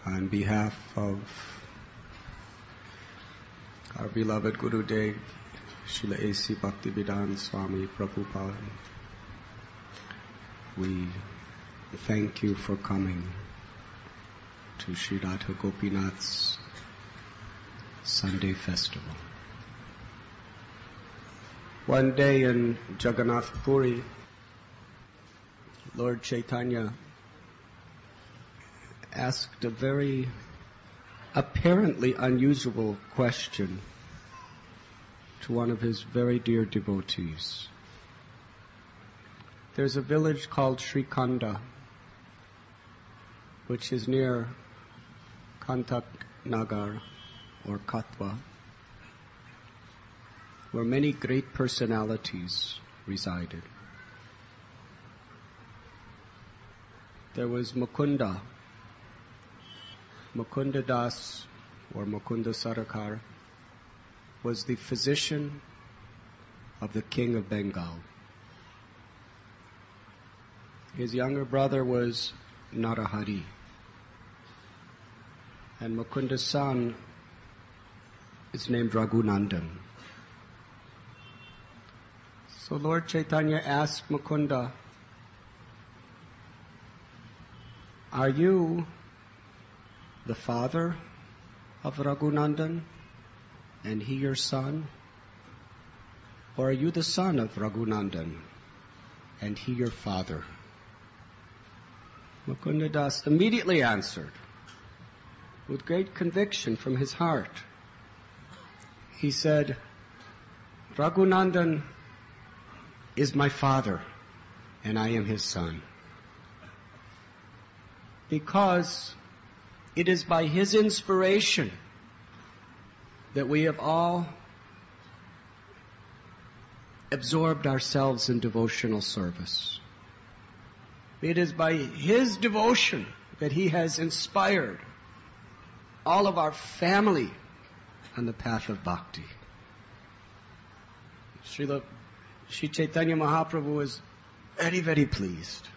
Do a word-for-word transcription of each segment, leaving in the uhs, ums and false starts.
On behalf of our beloved Gurudev, Srila A C Bhaktivedanta Swami Prabhupada, we thank you for coming to Sri Radha Gopinath's Sunday festival. One day in Jagannath Puri, Lord Chaitanya asked a very apparently unusual question to one of his very dear devotees. There's a village called Srikhanda, which is near Kantak Nagar or Katwa, where many great personalities resided. There was Mukunda, Mukunda Das or Mukunda Sarakar was the physician of the king of Bengal. His younger brother was Narahari, and Mukunda's son is named Raghunandan. So Lord Chaitanya asked Mukunda, "Are you the father of Raghunandan and he your son? Or are you the son of Raghunandan and he your father?" Mukunda Das immediately answered with great conviction from his heart. He said, "Raghunandan is my father and I am his son, because it is by his inspiration that we have all absorbed ourselves in devotional service. It is by his devotion that he has inspired all of our family on the path of bhakti." Srila Sri Chaitanya Mahaprabhu was very, very pleased.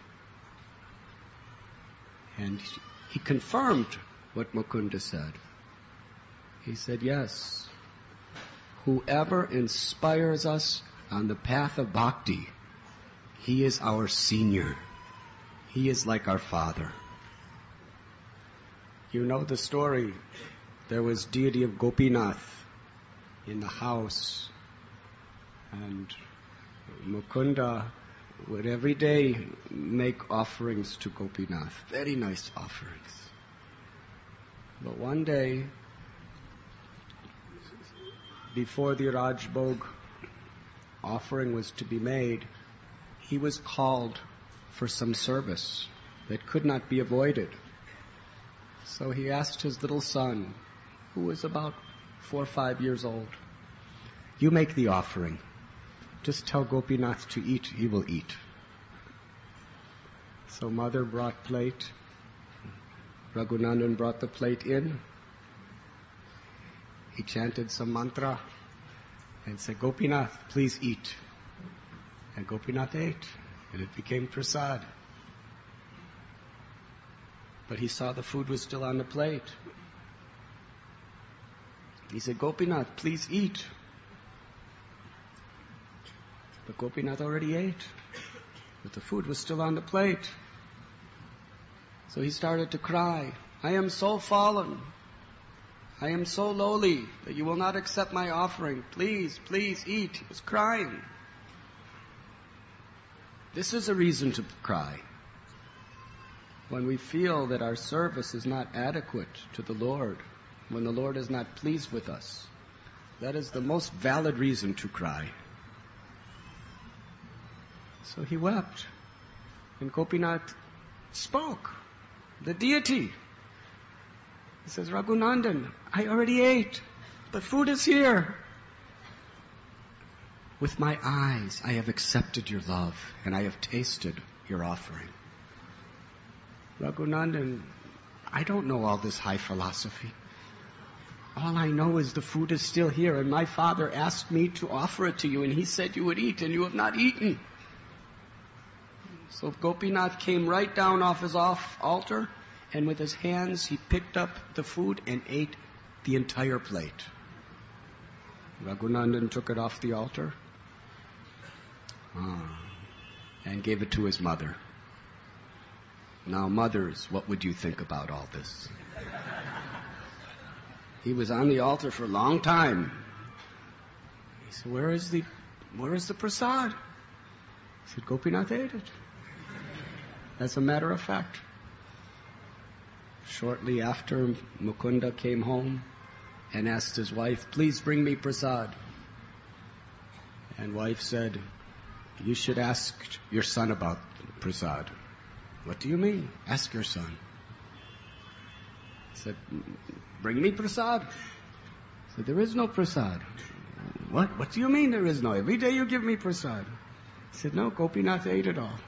And he confirmed what Mukunda said. He said, "Yes, whoever inspires us on the path of bhakti, he is our senior. He is like our father." You know the story. There was deity of Gopinath in the house, and Mukunda would every day make offerings to Gopinath, very nice offerings. But one day, before the Rajbhog offering was to be made, he was called for some service that could not be avoided. So he asked his little son, who was about four or five years old, "You make the offering. Just tell Gopinath to eat, he will eat." So mother brought plate. Raghunandan brought the plate in. He chanted some mantra and said, "Gopinath, please eat." And Gopinath ate, and it became prasad. But he saw the food was still on the plate. He said, "Gopinath, please eat." But Gopinath already ate, but the food was still on the plate. So he started to cry, "I am so fallen. I am so lowly that you will not accept my offering. Please, please eat." He was crying. This is a reason to cry. When we feel that our service is not adequate to the Lord, when the Lord is not pleased with us, that is the most valid reason to cry. So he wept, and Gopinath spoke, the deity. He says, "Raghunandan, I already ate. The food is here. With my eyes I have accepted your love, and I have tasted your offering." "Raghunandan, I don't know all this high philosophy. All I know is the food is still here, and my father asked me to offer it to you, and he said you would eat, and you have not eaten." So Gopinath came right down off his off altar and with his hands he picked up the food and ate the entire plate. Raghunandan took it off the altar ah, and gave it to his mother. Now, mothers, what would you think about all this? He was on the altar for a long time. He said, where is the, where is the prasad? He said, Gopinath ate it. As a matter of fact. Shortly after, Mukunda came home and asked his wife, please bring me prasad. And wife said, you should ask your son about prasad. What do you mean? Ask your son. He said, bring me prasad. He said, there is no prasad. What? What do you mean there is no? Every day you give me prasad. He said, no, Gopinath ate it all.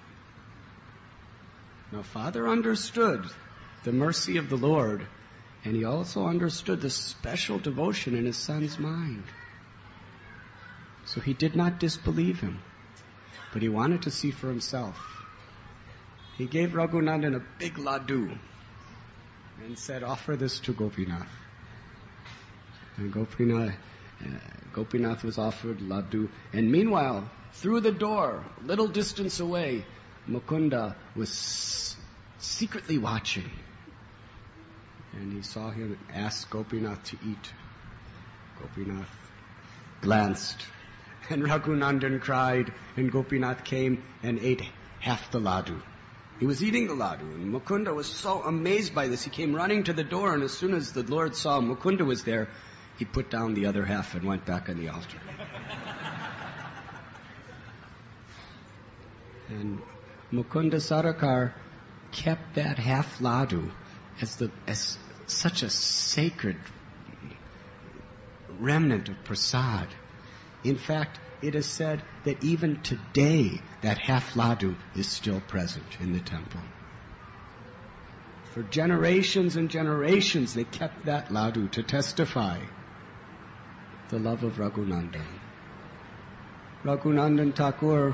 Now, father understood the mercy of the Lord, and he also understood the special devotion in his son's mind. So he did not disbelieve him, but he wanted to see for himself. He gave Raghunandan a big laddu and said, offer this to Gopinath. And Gopinath, uh, Gopinath was offered laddu. And meanwhile, through the door, a little distance away, Mukunda was s- secretly watching. And he saw him ask Gopinath to eat. Gopinath glanced, and Raghunandan cried, and Gopinath came and ate half the laddu. He was eating the laddu, and Mukunda was so amazed by this, he came running to the door, and as soon as the Lord saw Mukunda was there, he put down the other half and went back on the altar. And Mukunda Sarakar kept that half laddu as the as such a sacred remnant of prasad. In fact, it is said that even today that half laddu is still present in the temple. For generations and generations they kept that laddu to testify the love of Raghunandan. Raghunandan Thakur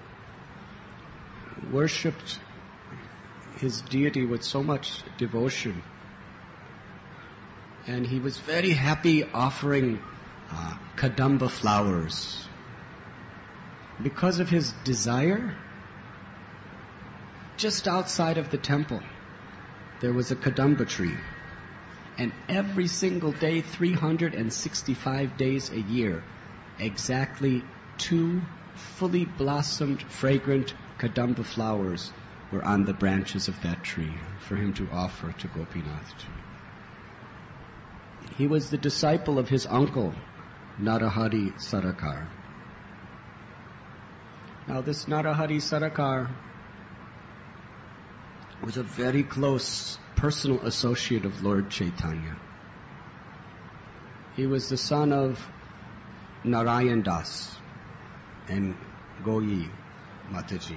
worshipped his deity with so much devotion, and he was very happy offering uh, kadamba flowers. Because of his desire, just outside of the temple there was a kadamba tree, and every single day, three hundred sixty-five days a year, exactly two fully blossomed, fragrant kadamba flowers were on the branches of that tree for him to offer to Gopinath. He was the disciple of his uncle, Narahari Sarakar. Now, this Narahari Sarakar was a very close personal associate of Lord Chaitanya. He was the son of Narayan Das and Goyi Mataji.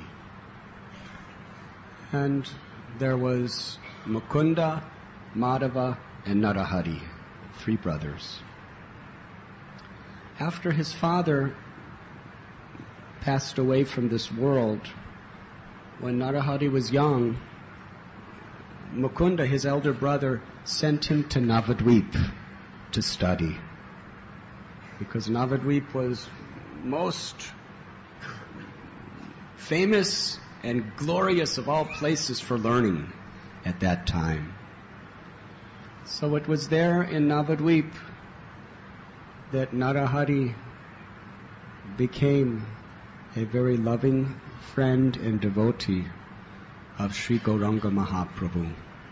And there was Mukunda, Madhava, and Narahari, three brothers. After his father passed away from this world, when Narahari was young, Mukunda, his elder brother, sent him to Navadvip to study, because Navadvip was most famous and glorious of all places for learning at that time. So it was there in Navadvip that Narahari became a very loving friend and devotee of Sri Gauranga Mahaprabhu.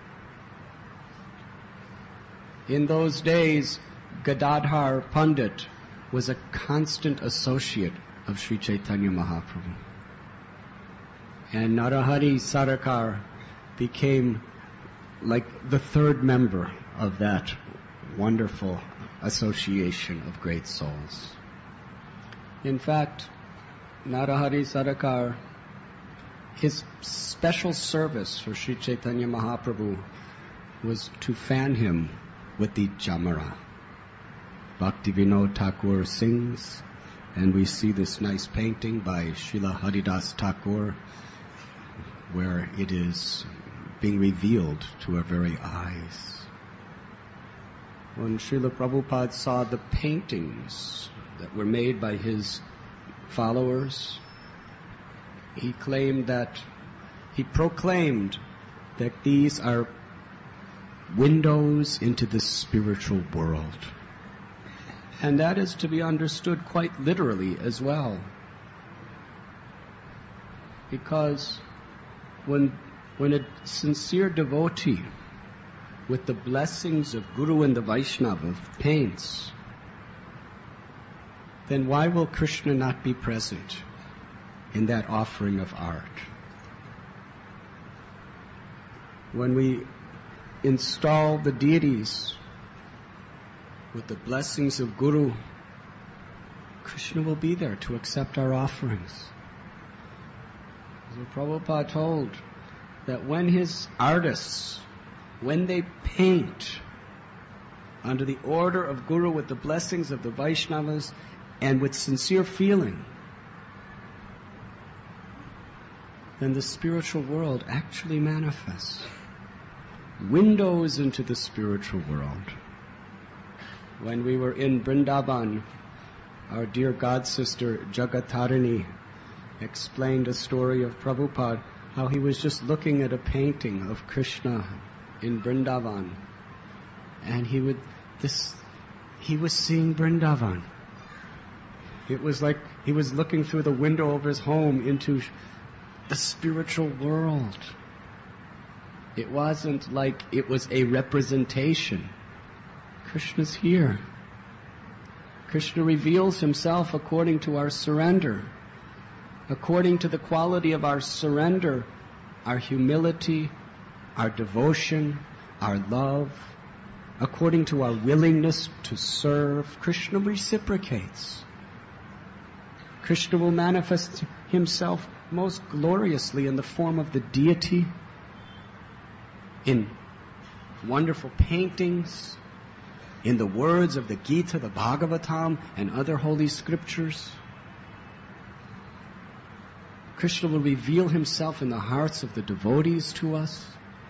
In those days, Gadadhar Pandit was a constant associate of Sri Chaitanya Mahaprabhu. And Narahari Sarakar became like the third member of that wonderful association of great souls. In fact, Narahari Sarakar, his special service for Sri Chaitanya Mahaprabhu was to fan him with the Jamara. Bhaktivinoda Thakur sings, and we see this nice painting by Srila Haridas Thakur, where it is being revealed to our very eyes. When Srila Prabhupada saw the paintings that were made by his followers, he claimed that, he proclaimed that these are windows into the spiritual world. And that is to be understood quite literally as well. Because when, when a sincere devotee with the blessings of Guru and the Vaishnava paints, then why will Krishna not be present in that offering of art? When we install the deities with the blessings of Guru, Krishna will be there to accept our offerings. So Prabhupada told that when his artists, when they paint under the order of Guru with the blessings of the Vaishnavas and with sincere feeling, then the spiritual world actually manifests. Windows into the spiritual world. When we were in Vrindavan, our dear god sister Jagatarini explained a story of Prabhupada, how he was just looking at a painting of Krishna in Vrindavan, and he would this he was seeing Vrindavan. It was like he was looking through the window of his home into the spiritual world. It wasn't like it was a representation. Krishna's here. Krishna reveals himself according to our surrender. According to the quality of our surrender, our humility, our devotion, our love, according to our willingness to serve, Krishna reciprocates. Krishna will manifest himself most gloriously in the form of the deity, in wonderful paintings, in the words of the Gita, the Bhagavatam, and other holy scriptures. Krishna will reveal himself in the hearts of the devotees to us.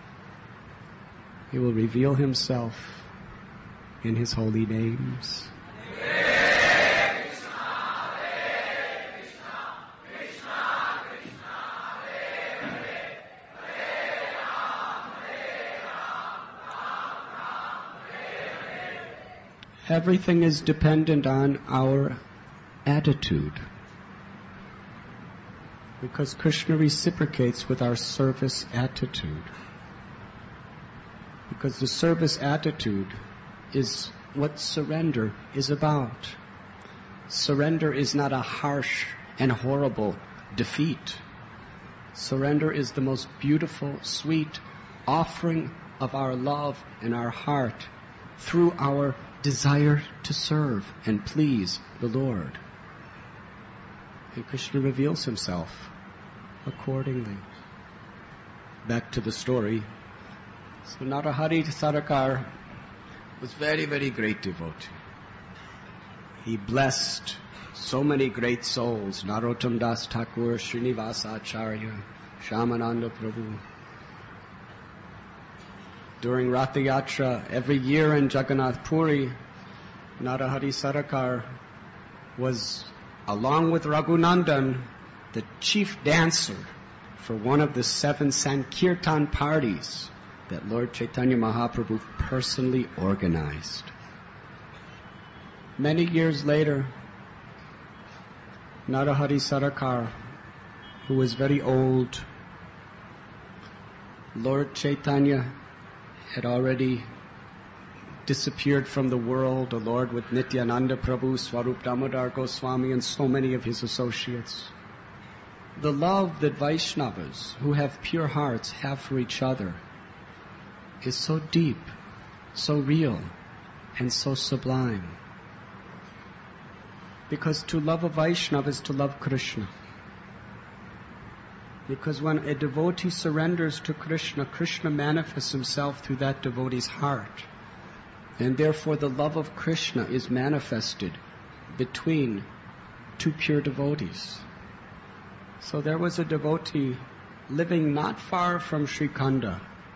He will reveal himself in his holy names. Everything is dependent on our attitude, because Krishna reciprocates with our service attitude. Because the service attitude is what surrender is about. Surrender is not a harsh and horrible defeat. Surrender is the most beautiful, sweet offering of our love and our heart through our desire to serve and please the Lord. And Krishna reveals himself accordingly. Back to the story. So Narahari Sarakar was very, very great devotee. He blessed so many great souls, Narottam Das Thakur, Srinivasa Acharya, Shyamananda Prabhu. During Ratha Yatra, every year in Jagannath Puri, Narahari Sarakar was, along with Raghunandan, the chief dancer for one of the seven Sankirtan parties that Lord Chaitanya Mahaprabhu personally organized. Many years later, Narahari Sarakar, who was very old, Lord Chaitanya had already disappeared from the world, the Lord with Nityananda Prabhu, Swarup Damodar Goswami, and so many of his associates. The love that Vaishnavas, who have pure hearts, have for each other is so deep, so real, and so sublime. Because to love a Vaishnava is to love Krishna. Because when a devotee surrenders to Krishna, Krishna manifests himself through that devotee's heart. And therefore the love of Krishna is manifested between two pure devotees. So there was a devotee living not far from Sri Khanda,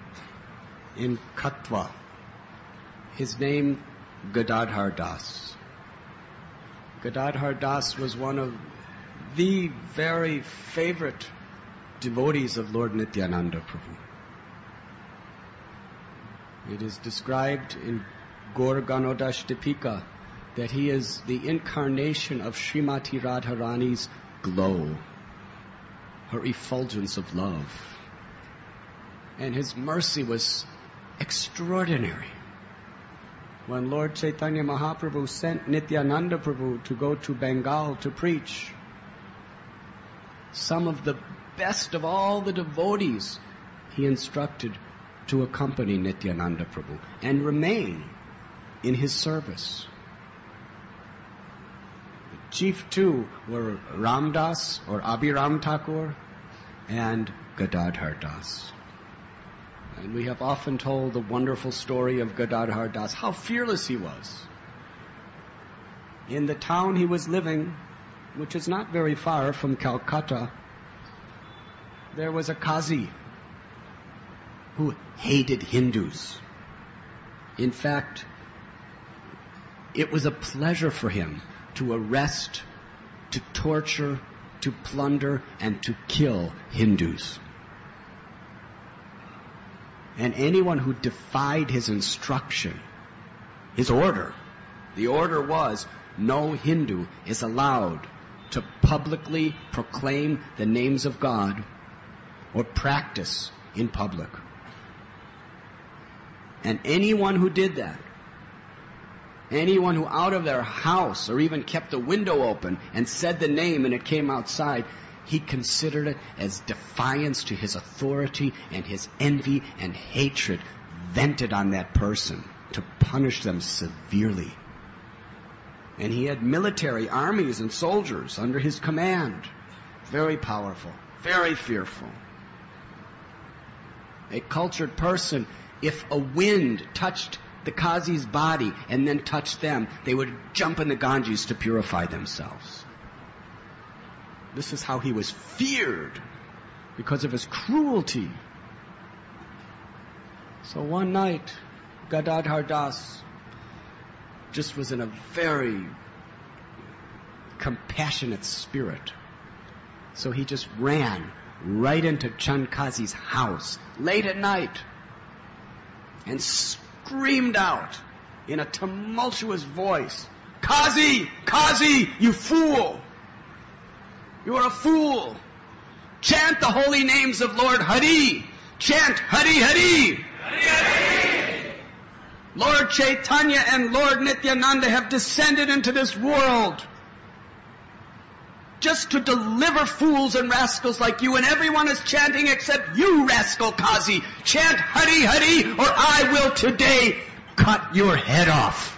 in Katwa. His name, Gadadhar Das. Gadadhar Das was one of the very favorite devotees of Lord Nityananda Prabhu. It is described in Gaur Ganodashtapika that he is the incarnation of Srimati Radharani's glow, her effulgence of love. And his mercy was extraordinary. When Lord Chaitanya Mahaprabhu sent Nityananda Prabhu to go to Bengal to preach, some of the best of all the devotees he instructed to accompany Nityananda Prabhu and remain in his service. The chief two were Ramdas or Abhiram Thakur and Gadadhar Das. And we have often told the wonderful story of Gadadhar Das, how fearless he was. In the town he was living, which is not very far from Calcutta, there was a Qazi who hated Hindus. In fact, it was a pleasure for him to arrest, to torture, to plunder, and to kill Hindus. And anyone who defied his instruction, his order, the order was no Hindu is allowed to publicly proclaim the names of God or practice in public. And anyone who did that, anyone who out of their house or even kept the window open and said the name and it came outside, he considered it as defiance to his authority and his envy and hatred vented on that person to punish them severely. And he had military armies and soldiers under his command. Very powerful, very fearful. A cultured person, if a wind touched the Qazi's body and then touched them, they would jump in the Ganges to purify themselves. This is how he was feared because of his cruelty. So one night, Gadadhar Das just was in a very compassionate spirit. So he just ran right into Chand Qazi's house late at night and screamed out in a tumultuous voice, "Qazi! Qazi! You fool! You are a fool! Chant the holy names of Lord Hari! Chant Hari Hari! Hari Hari! Lord Chaitanya and Lord Nityananda have descended into this world just to deliver fools and rascals like you, and everyone is chanting except you, rascal Qazi. Chant Hari Hari, or I will today cut your head off."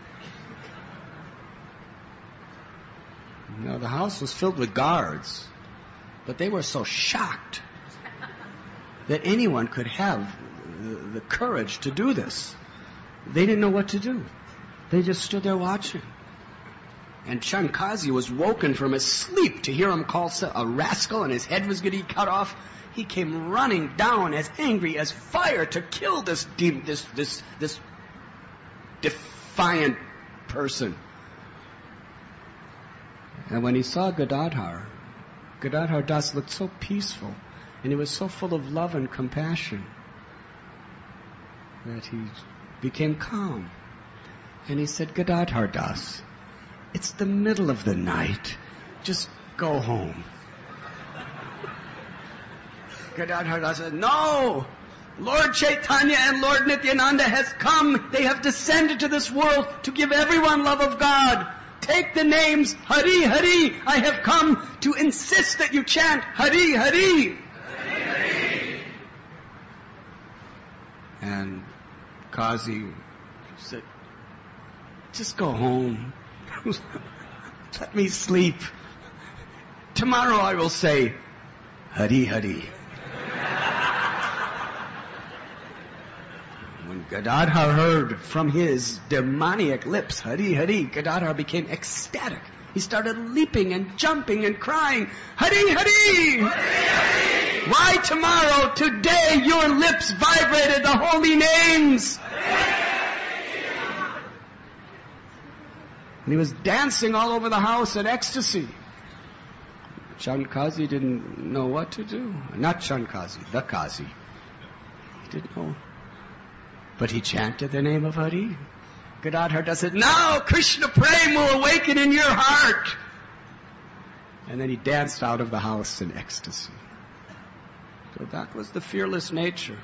Now, the house was filled with guards, but they were so shocked that anyone could have the, the courage to do this. They didn't know what to do. They just stood there watching. And Chand Qazi was woken from his sleep to hear him call a rascal and his head was going to be cut off. He came running down as angry as fire to kill this demon, this, this, this defiant person. And when he saw Gadadhar, Gadadhar Das looked so peaceful, and he was so full of love and compassion that he became calm. And he said, "Gadadhar Das, it's the middle of the night. Just go home." Gadadhar Das said, "No! Lord Chaitanya and Lord Nityananda has come. They have descended to this world to give everyone love of God. Take the names Hari Hari. I have come to insist that you chant Hari Hari." Hari Hari. And Qazi said, "Just go home. Let me sleep. Tomorrow I will say Hari Hari." When Gadadhar heard from his demoniac lips Hari Hari, Gadadhar became ecstatic. He started leaping and jumping and crying, "Hari Hari! Hari Hari! Why tomorrow? Today your lips vibrated the holy names. And he was dancing all over the house in ecstasy. Chand Kazi didn't know what to do. Not Chand Kazi, the Kazi. He didn't know. But he chanted the name of Hari. Gadadhar Das said, now Krishna Prem will awaken in your heart. And then he danced out of the house in ecstasy. So that was the fearless nature.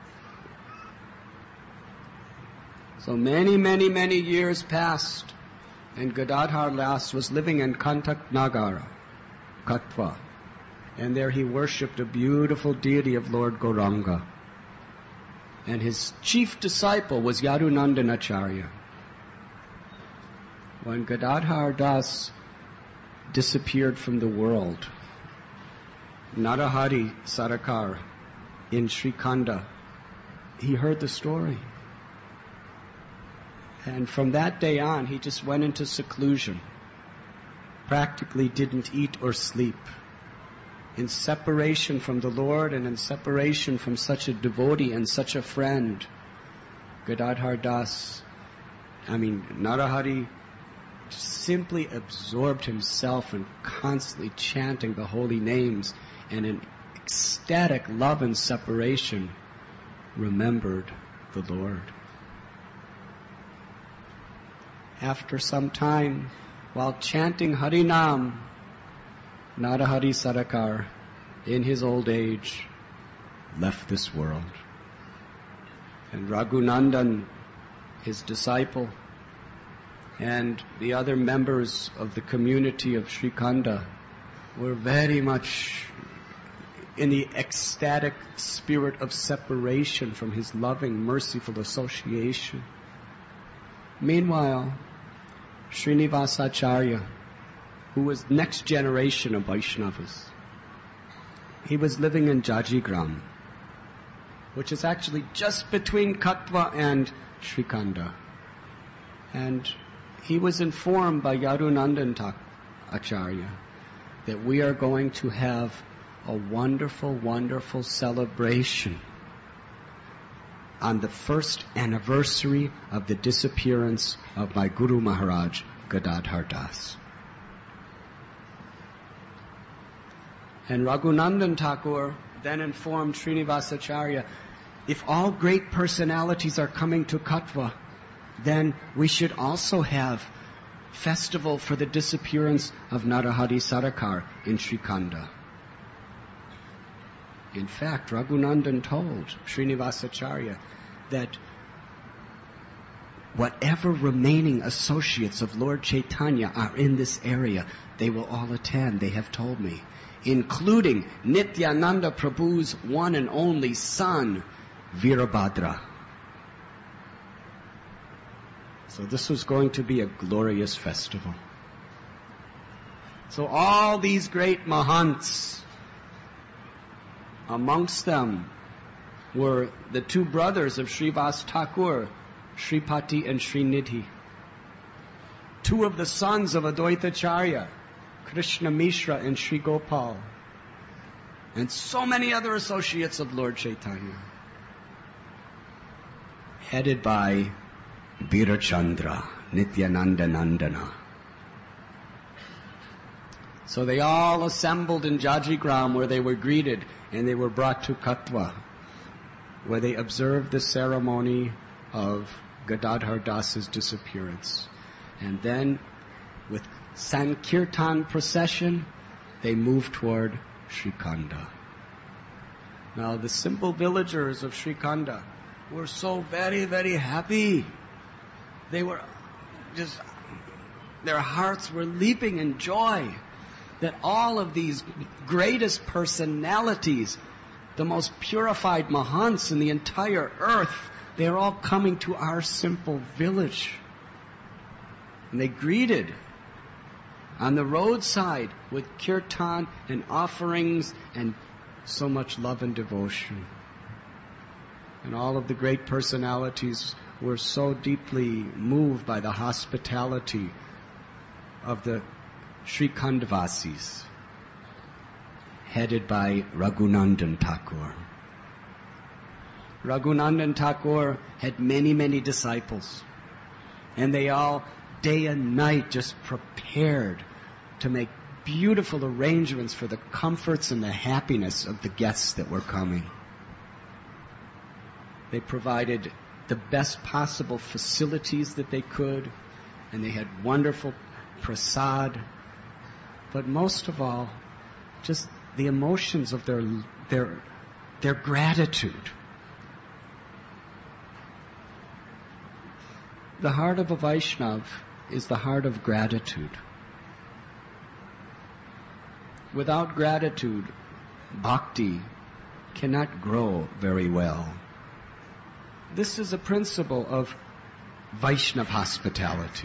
So many, many, many years passed, and Gadadhar Das was living in Kantak Nagara, Katwa. And there he worshipped a beautiful deity of Lord Gauranga. And his chief disciple was Yadunandanacharya. When Gadadhar Das disappeared from the world, Narahari Sarakar in Srikhanda, he heard the story. And from that day on, he just went into seclusion. Practically didn't eat or sleep. In separation from the Lord and in separation from such a devotee and such a friend, Gadadhar Das, I mean, Narahari simply absorbed himself in constantly chanting the holy names, and in ecstatic love and separation remembered the Lord. After some time, while chanting Harinam, Narahari Sarakar, in his old age, left this world. And Raghunandan, his disciple, and the other members of the community of Srikhanda were very much in the ecstatic spirit of separation from his loving, merciful association. Meanwhile, Srinivasacharya, who was next generation of Vaishnavas, he was living in Jajigram, which is actually just between Katwa and Srikhanda. And he was informed by Yadunandan Acharya that we are going to have a wonderful, wonderful celebration on the first anniversary of the disappearance of my Guru Maharaj, Gadadhar Das. And Raghunandan Thakur then informed Srinivasacharya, if all great personalities are coming to Katwa, then we should also have festival for the disappearance of Narahari Sarakar in Srikhanda. In fact, Raghunandan told Srinivasacharya that whatever remaining associates of Lord Chaitanya are in this area, they will all attend, they have told me, including Nityananda Prabhu's one and only son, Virabhadra. So this was going to be a glorious festival. So all these great Mahants, amongst them were the two brothers of Srivas Thakur, Sripati and Srinidhi. Two of the sons of Advaitacharya, Krishna Mishra and Sri Gopal. And so many other associates of Lord Chaitanya. Headed by Virachandra, Nityananda Nandana. So they all assembled in Jajigram, where they were greeted, and they were brought to Katwa, where they observed the ceremony of Gadadhar Das's disappearance. And then, with Sankirtan procession, they moved toward Srikhanda. Now, the simple villagers of Srikhanda were so very, very happy. They were just, their hearts were leaping in joy that all of these greatest personalities, the most purified Mahants in the entire earth, they're all coming to our simple village. And they greeted on the roadside with kirtan and offerings and so much love and devotion. And all of the great personalities were so deeply moved by the hospitality of the Srikhndavasis. headed by Raghunandan Thakur. Raghunandan Thakur had many, many disciples, and they all, day and night, just prepared to make beautiful arrangements for the comforts and the happiness of the guests that were coming. They provided the best possible facilities that they could, and they had wonderful prasad, but most of all, just the emotions of their their their gratitude. The heart of a Vaishnav is the heart of gratitude. Without gratitude, bhakti cannot grow very well. This is a principle of Vaishnav hospitality.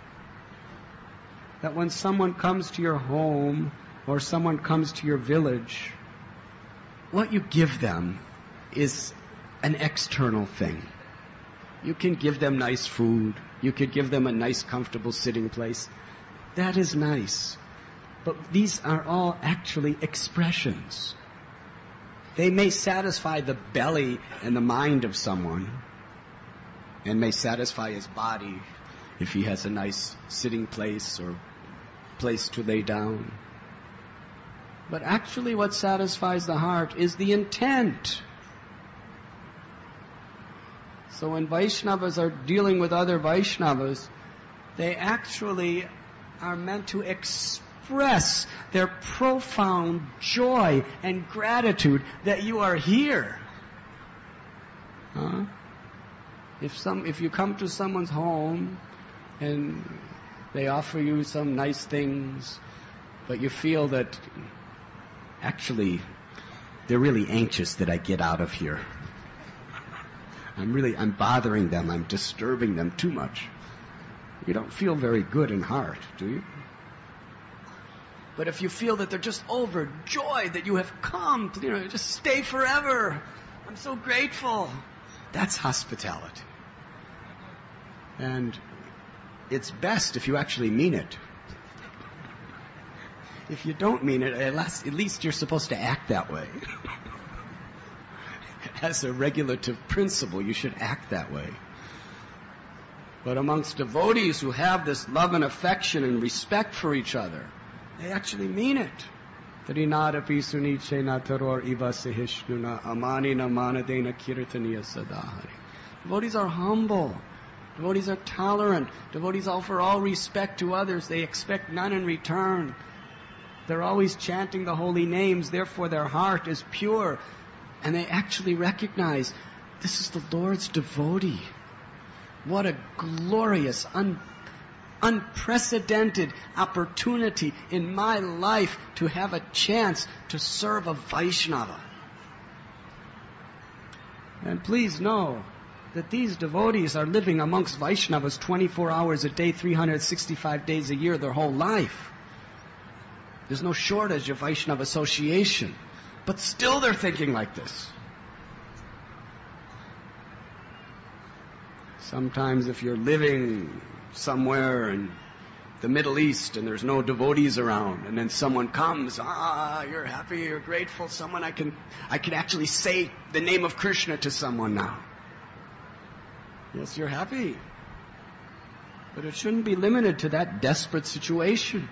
That when someone comes to your home or someone comes to your village, what you give them is an external thing. You can give them nice food. You could give them a nice, comfortable sitting place. That is nice. But these are all actually expressions. They may satisfy the belly and the mind of someone, and may satisfy his body if he has a nice sitting place or place to lay down. But actually what satisfies the heart is the intent. So when Vaishnavas are dealing with other Vaishnavas, they actually are meant to express their profound joy and gratitude that you are here. Huh? If some, if you come to someone's home and they offer you some nice things, but you feel that actually they're really anxious that I get out of here. I'm really, I'm bothering them, I'm disturbing them too much. You don't feel very good in heart, do you? But if you feel that they're just overjoyed that you have come, you know, just stay forever. I'm so grateful. That's hospitality. And it's best if you actually mean it. If you don't mean it, at least, at least you're supposed to act that way. As a regulative principle, you should act that way. But amongst devotees who have this love and affection and respect for each other, they actually mean it. Trinadapi sunichena taror iva sahishnuna amanina manadena kirtaniya sadahari. Devotees are humble. Devotees are tolerant. Devotees offer all respect to others. They expect none in return. They're always chanting the holy names. Therefore, their heart is pure. And they actually recognize this is the Lord's devotee. What a glorious, un, unprecedented opportunity in my life to have a chance to serve a Vaishnava. And please know that these devotees are living amongst Vaishnavas twenty-four hours a day, three hundred sixty-five days a year, their whole life. There's no shortage of Vaishnava association. But still they're thinking like this. Sometimes if you're living somewhere in the Middle East and there's no devotees around, and then someone comes, ah, you're happy, you're grateful, someone I can, I can actually say the name of Krishna to someone now. Yes, you're happy. But it shouldn't be limited to that desperate situation.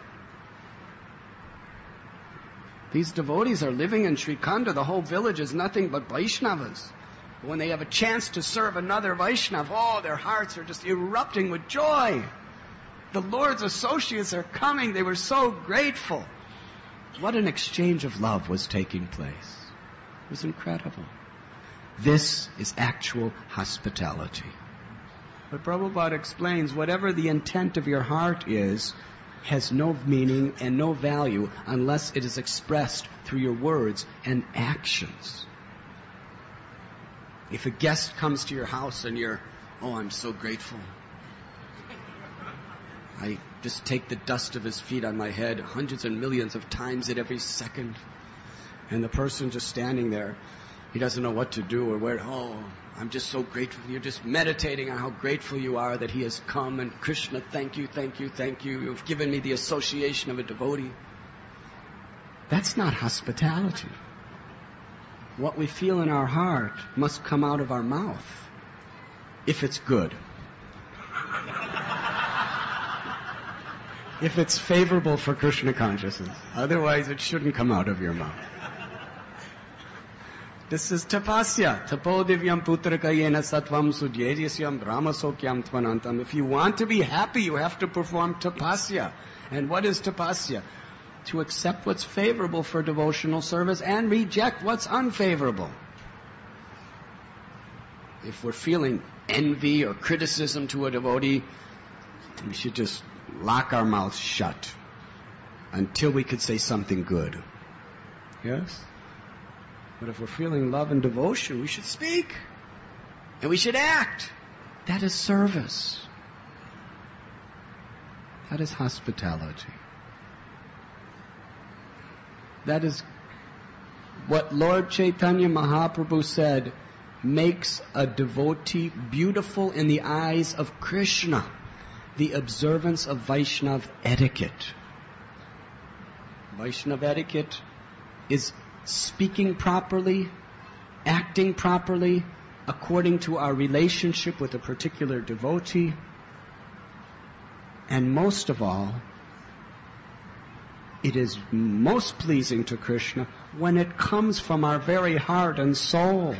These devotees are living in Srikhanda. The whole village is nothing but Vaishnavas. When they have a chance to serve another Vaishnava, oh, their hearts are just erupting with joy. The Lord's associates are coming. They were so grateful. What an exchange of love was taking place. It was incredible. This is actual hospitality. But Prabhupada explains, whatever the intent of your heart is, has no meaning and no value unless it is expressed through your words and actions. If a guest comes to your house and you're, oh, I'm so grateful. I just take the dust of his feet on my head hundreds and millions of times at every second. And the person just standing there, he doesn't know what to do or where, oh, I'm just so grateful. You're just meditating on how grateful you are that he has come. And Krishna, thank you, thank you, thank you. You've given me the association of a devotee. That's not hospitality. What we feel in our heart must come out of our mouth, if it's good. If it's favorable for Krishna consciousness. Otherwise, it shouldn't come out of your mouth. This is tapasya. Tapo divyam putrakayena satvam sudyejisyam brahmasokyam tvanantam. If you want to be happy, you have to perform tapasya. And what is tapasya? To accept what's favorable for devotional service and reject what's unfavorable. If we're feeling envy or criticism to a devotee, we should just lock our mouths shut until we could say something good. Yes? But if we're feeling love and devotion, we should speak. And we should act. That is service. That is hospitality. That is what Lord Chaitanya Mahaprabhu said makes a devotee beautiful in the eyes of Krishna. The observance of Vaishnav etiquette. Vaishnav etiquette is speaking properly, acting properly, according to our relationship with a particular devotee, and most of all, it is most pleasing to Krishna when it comes from our very heart and soul.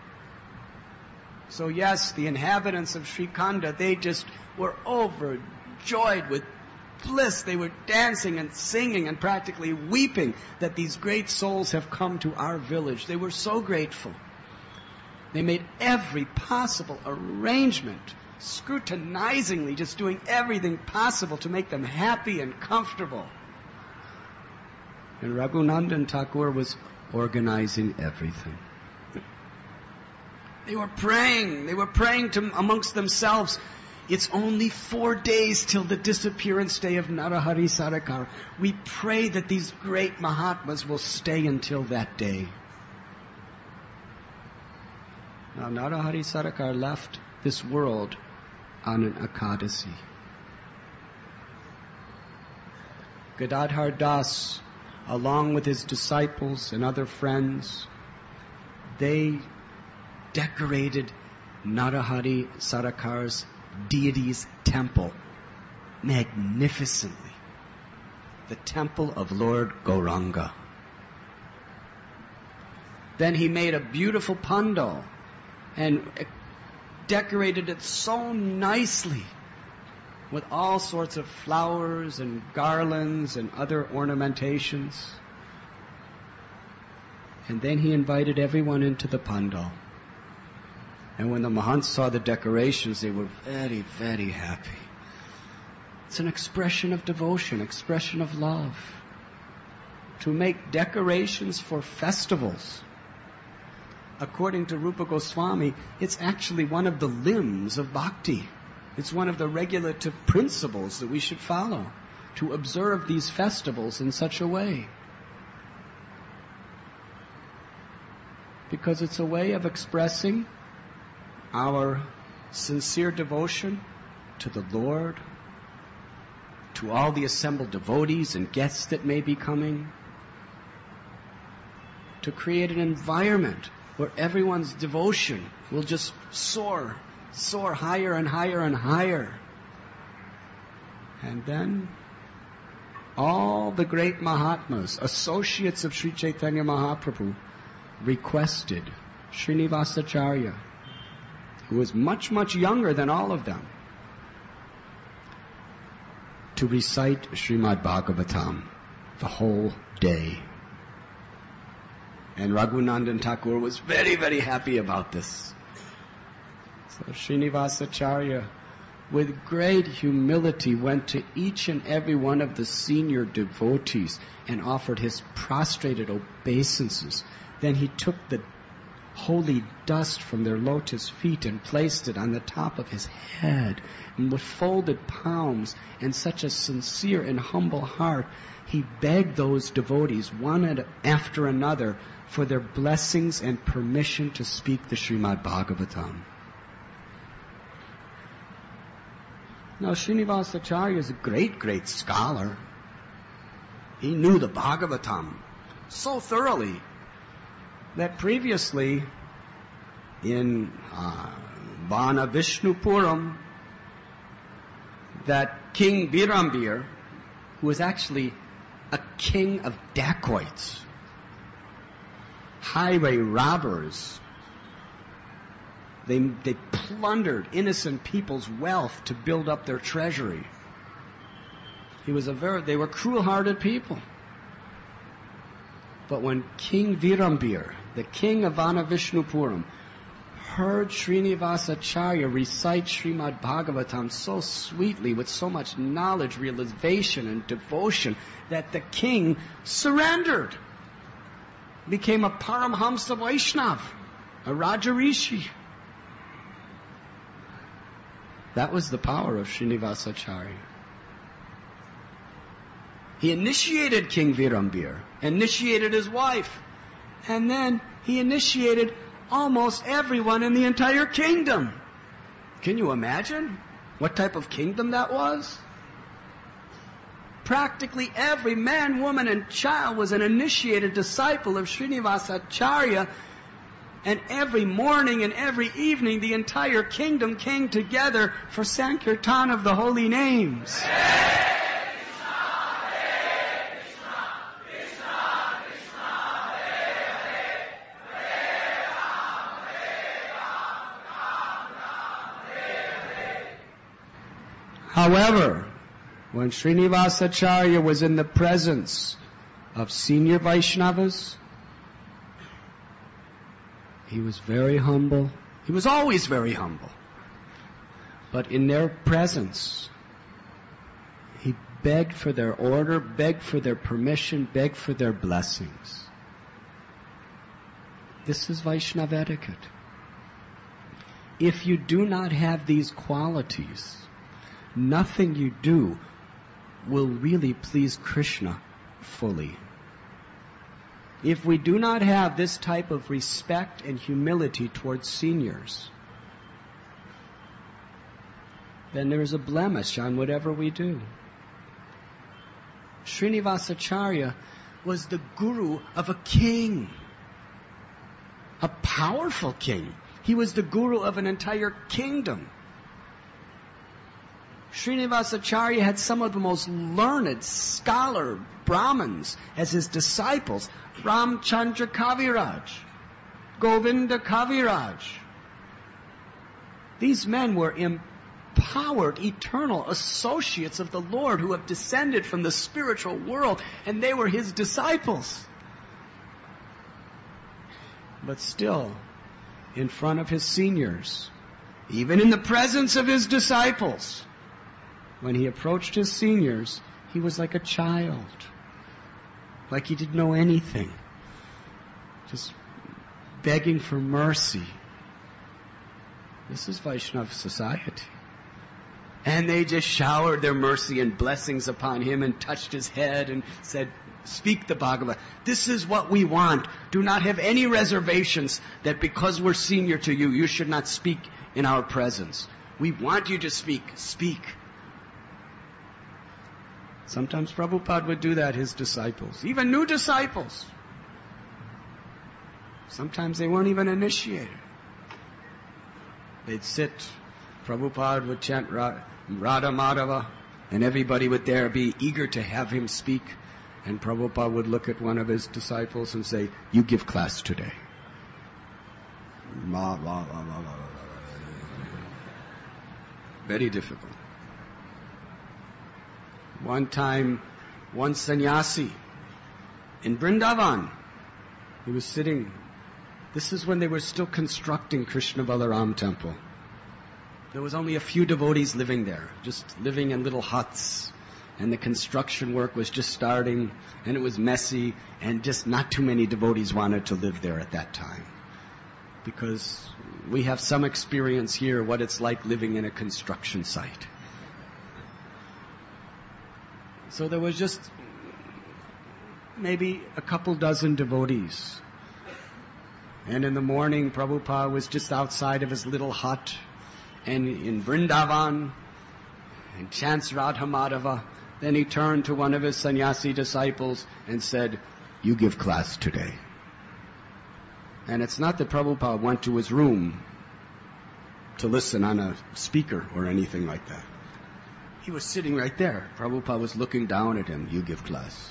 So yes, the inhabitants of Srikhanda, they just were overjoyed with bliss. They were dancing and singing and practically weeping that these great souls have come to our village. They were so grateful. They made every possible arrangement, scrutinizingly, just doing everything possible to make them happy and comfortable. And Raghunandan Thakur was organizing everything. They were praying. They were praying to, amongst themselves. It's only four days till the disappearance day of Narahari Sarakar. We pray that these great Mahatmas will stay until that day. Now, Narahari Sarakar left this world on an Ekadasi. Gadadhar Das, along with his disciples and other friends, they decorated Narahari Sarakar's deity's temple magnificently. The temple of Lord Gauranga. Then he made a beautiful pandal and decorated it so nicely with all sorts of flowers and garlands and other ornamentations. And then he invited everyone into the pandal. And when the Mahants saw the decorations, they were very, very happy. It's an expression of devotion, expression of love. To make decorations for festivals. According to Rupa Goswami, it's actually one of the limbs of bhakti. It's one of the regulative principles that we should follow, to observe these festivals in such a way. Because it's a way of expressing our sincere devotion to the Lord, to all the assembled devotees and guests that may be coming, to create an environment where everyone's devotion will just soar, soar higher and higher and higher. And then all the great Mahatmas, associates of Sri Chaitanya Mahaprabhu, requested Srinivasacharya, who was much, much younger than all of them, to recite Srimad Bhagavatam the whole day. And Raghunandan Thakur was very, very happy about this. So Srinivasacharya, with great humility, went to each and every one of the senior devotees and offered his prostrated obeisances. Then he took the holy dust from their lotus feet and placed it on the top of his head. And with folded palms and such a sincere and humble heart, he begged those devotees, one after another, for their blessings and permission to speak the Srimad Bhagavatam. Now, Srinivasacharya is a great, great scholar. He knew the Bhagavatam so thoroughly that previously in uh, Vana Vishnupuram, that King Virambir, who was actually a king of dacoits, highway robbers, they, they plundered innocent people's wealth to build up their treasury. He was a very, they were cruel-hearted people. But when King Virambir, the king of Vana Vishnupuram, heard Srinivasacharya recite Srimad Bhagavatam so sweetly, with so much knowledge, realization, and devotion, that the king surrendered, became a Paramhamsa Vaishnav, a Rajarishi. That was the power of Srinivasacharya. He initiated King Virambir, initiated his wife, and then he initiated almost everyone in the entire kingdom. Can you imagine what type of kingdom that was? Practically every man, woman, and child was an initiated disciple of Srinivasacharya, and every morning and every evening the entire kingdom came together for Sankirtan of the holy names. However, when Srinivasacharya was in the presence of senior Vaishnavas, he was very humble. He was always very humble. But in their presence, he begged for their order, begged for their permission, begged for their blessings. This is Vaishnava etiquette. If you do not have these qualities, nothing you do will really please Krishna fully. If we do not have this type of respect and humility towards seniors, then there is a blemish on whatever we do. Srinivasacharya was the guru of a king, a powerful king. He was the guru of an entire kingdom. Srinivasacharya had some of the most learned scholar Brahmins as his disciples. Ramchandra Kaviraj, Govinda Kaviraj. These men were empowered, eternal associates of the Lord who have descended from the spiritual world, and they were his disciples. But still, in front of his seniors, even in the presence of his disciples, when he approached his seniors, he was like a child, like he didn't know anything, just begging for mercy. This is Vaishnava society. And they just showered their mercy and blessings upon him and touched his head and said, speak the Bhagavad. This is what we want. Do not have any reservations that because we're senior to you, you should not speak in our presence. We want you to speak. Speak. Sometimes Prabhupada would do that, his disciples, even new disciples. Sometimes they weren't even initiated. They'd sit, Prabhupada would chant Radha Madhava, and everybody would there be eager to have him speak. And Prabhupada would look at one of his disciples and say, you give class today. Very difficult. One time, one sannyasi in Vrindavan, he was sitting. This is when they were still constructing Krishna Balaram temple. There was only a few devotees living there, just living in little huts. And the construction work was just starting, and it was messy, and just not too many devotees wanted to live there at that time. Because we have some experience here what it's like living in a construction site. So there was just maybe a couple dozen devotees. And in the morning, Prabhupada was just outside of his little hut, and in Vrindavan, and chants Radha Madhava. Then he turned to one of his sannyasi disciples and said, you give class today. And it's not that Prabhupada went to his room to listen on a speaker or anything like that. He was sitting right there. Prabhupada was looking down at him. You give class.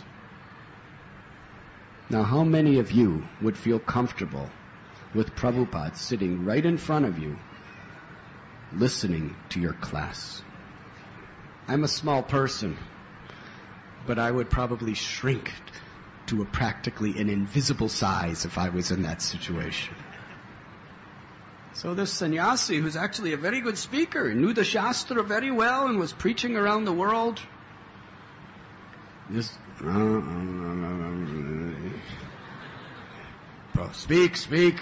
Now, how many of you would feel comfortable with Prabhupada sitting right in front of you, listening to your class? I'm a small person, but I would probably shrink to a practically an invisible size if I was in that situation. So this sannyasi, who's actually a very good speaker, knew the Shastra very well and was preaching around the world, just, bro, speak, speak.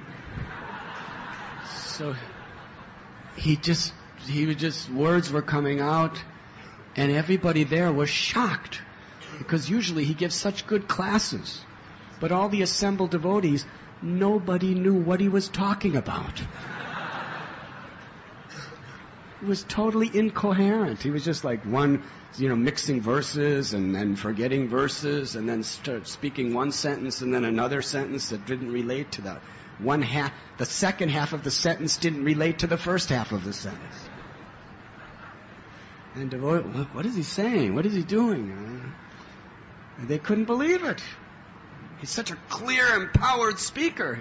So he just, he was just, words were coming out, and everybody there was shocked, because usually he gives such good classes. But all the assembled devotees, nobody knew what he was talking about. It was totally incoherent. He was just like one, you know, mixing verses and then forgetting verses and then start speaking one sentence and then another sentence that didn't relate to that. One half, the second half of the sentence didn't relate to the first half of the sentence. And devotee, what is he saying? What is he doing? And they couldn't believe it. He's such a clear, empowered speaker.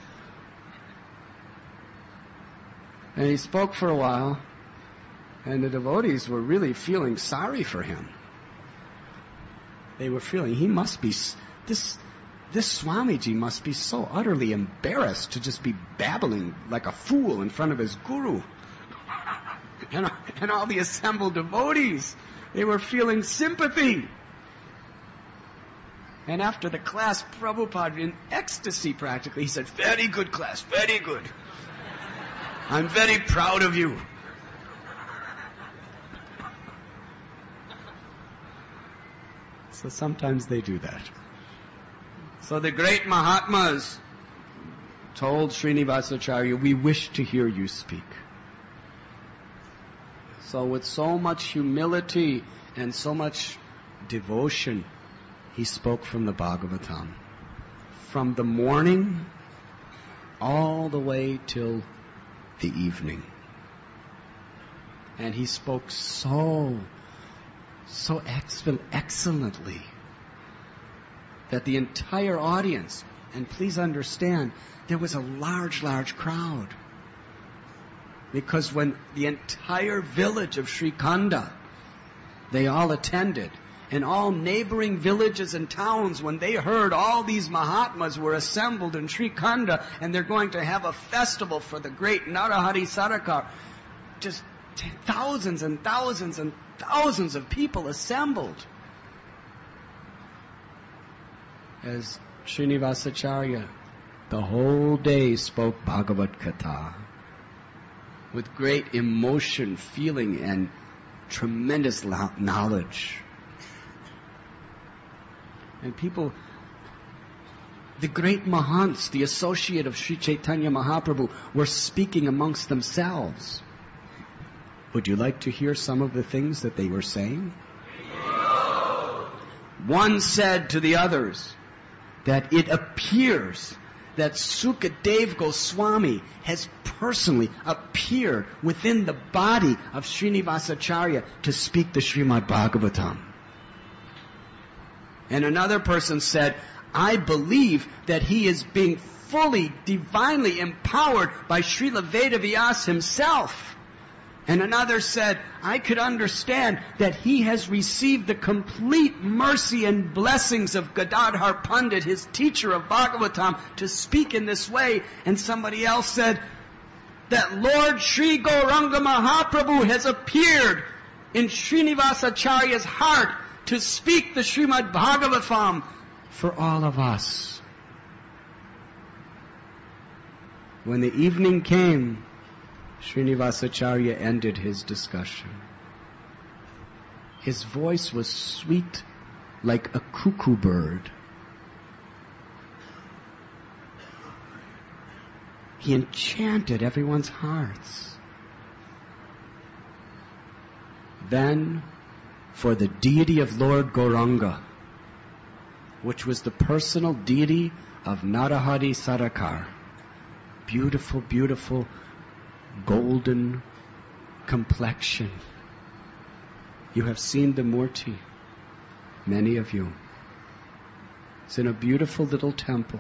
And he spoke for a while, and the devotees were really feeling sorry for him. They were feeling he must be, this, this Swamiji must be so utterly embarrassed to just be babbling like a fool in front of his guru. And, and all the assembled devotees, they were feeling sympathy. And after the class, Prabhupada, in ecstasy practically, he said, very good class, very good. I'm very proud of you. So sometimes they do that. So the great Mahatmas told Srinivasacharya, we wish to hear you speak. So with so much humility and so much devotion, he spoke from the Bhagavatam. From the morning all the way till the evening. And he spoke so, so excel- excellently that the entire audience, and please understand, there was a large, large crowd. Because when the entire village of Srikhanda, they all attended, and all neighboring villages and towns, when they heard all these Mahatmas were assembled in Srikhanda, and they're going to have a festival for the great Narahari Sarakar, just t- thousands and thousands and thousands of people assembled. As Srinivasacharya, the whole day spoke Bhagavad Gita with great emotion, feeling, and tremendous knowledge. And people, the great Mahants, the associate of Sri Chaitanya Mahaprabhu, were speaking amongst themselves. Would you like to hear some of the things that they were saying? One said to the others that it appears that Sukadev Goswami has personally appeared within the body of Srinivasacharya to speak the Srimad Bhagavatam. And another person said, I believe that he is being fully, divinely empowered by Srila Vedavyas himself. And another said, I could understand that he has received the complete mercy and blessings of Gadadhar Pandit, his teacher of Bhagavatam, to speak in this way. And somebody else said that Lord Sri Gauranga Mahaprabhu has appeared in Srinivasacharya's heart to speak the Srimad Bhagavatam for all of us. When the evening came, Srinivasacharya ended his discussion. His voice was sweet like a cuckoo bird. He enchanted everyone's hearts. Then, for the deity of Lord Gauranga, which was the personal deity of Narahari Sarakar. Beautiful, beautiful, golden complexion. You have seen the Murti, many of you. It's in a beautiful little temple.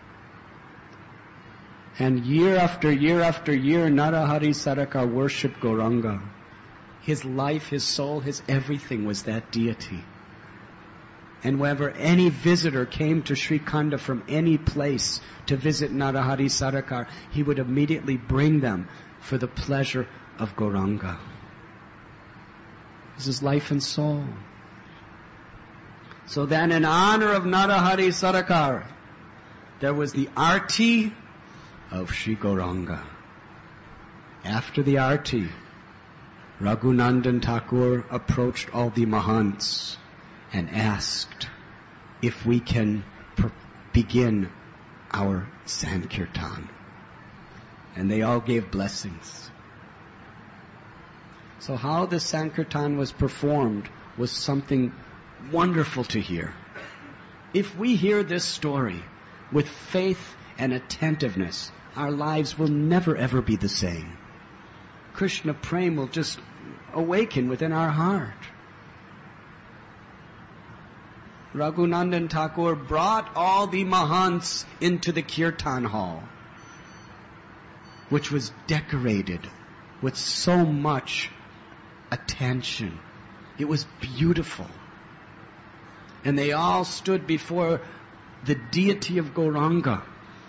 And year after year after year, Narahari Sarakar worshipped Gauranga. His life, his soul, his everything was that deity. And whenever any visitor came to Sri Khanda from any place to visit Narahari Sarakar, he would immediately bring them for the pleasure of Gauranga. This is life and soul. So then, in honor of Narahari Sarakar, there was the Arti of Sri Gauranga. After the Arti, Raghunandan Thakur approached all the Mahants and asked if we can per- begin our Sankirtan. And they all gave blessings. So how the Sankirtan was performed was something wonderful to hear. If we hear this story with faith and attentiveness, our lives will never ever be the same. Krishna Prem will just awaken within our heart. Raghunandan Thakur brought all the Mahants into the Kirtan hall, which was decorated with so much attention. It was beautiful. And they all stood before the deity of Gauranga,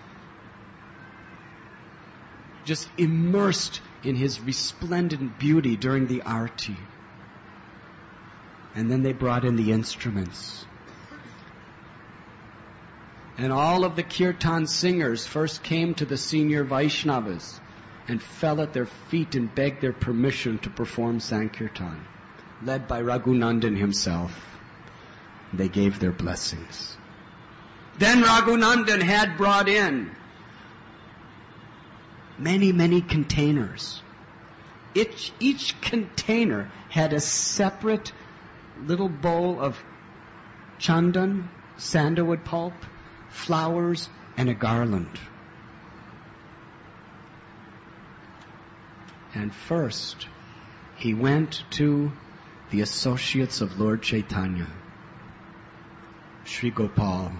just immersed in his resplendent beauty during the Arti. And then they brought in the instruments. And all of the Kirtan singers first came to the senior Vaishnavas and fell at their feet and begged their permission to perform Sankirtan, led by Raghunandan himself. They gave their blessings. Then Raghunandan had brought in many, many containers. Each, each container had a separate little bowl of chandan, sandalwood pulp, flowers, and a garland. And first, he went to the associates of Lord Chaitanya, Sri Gopal,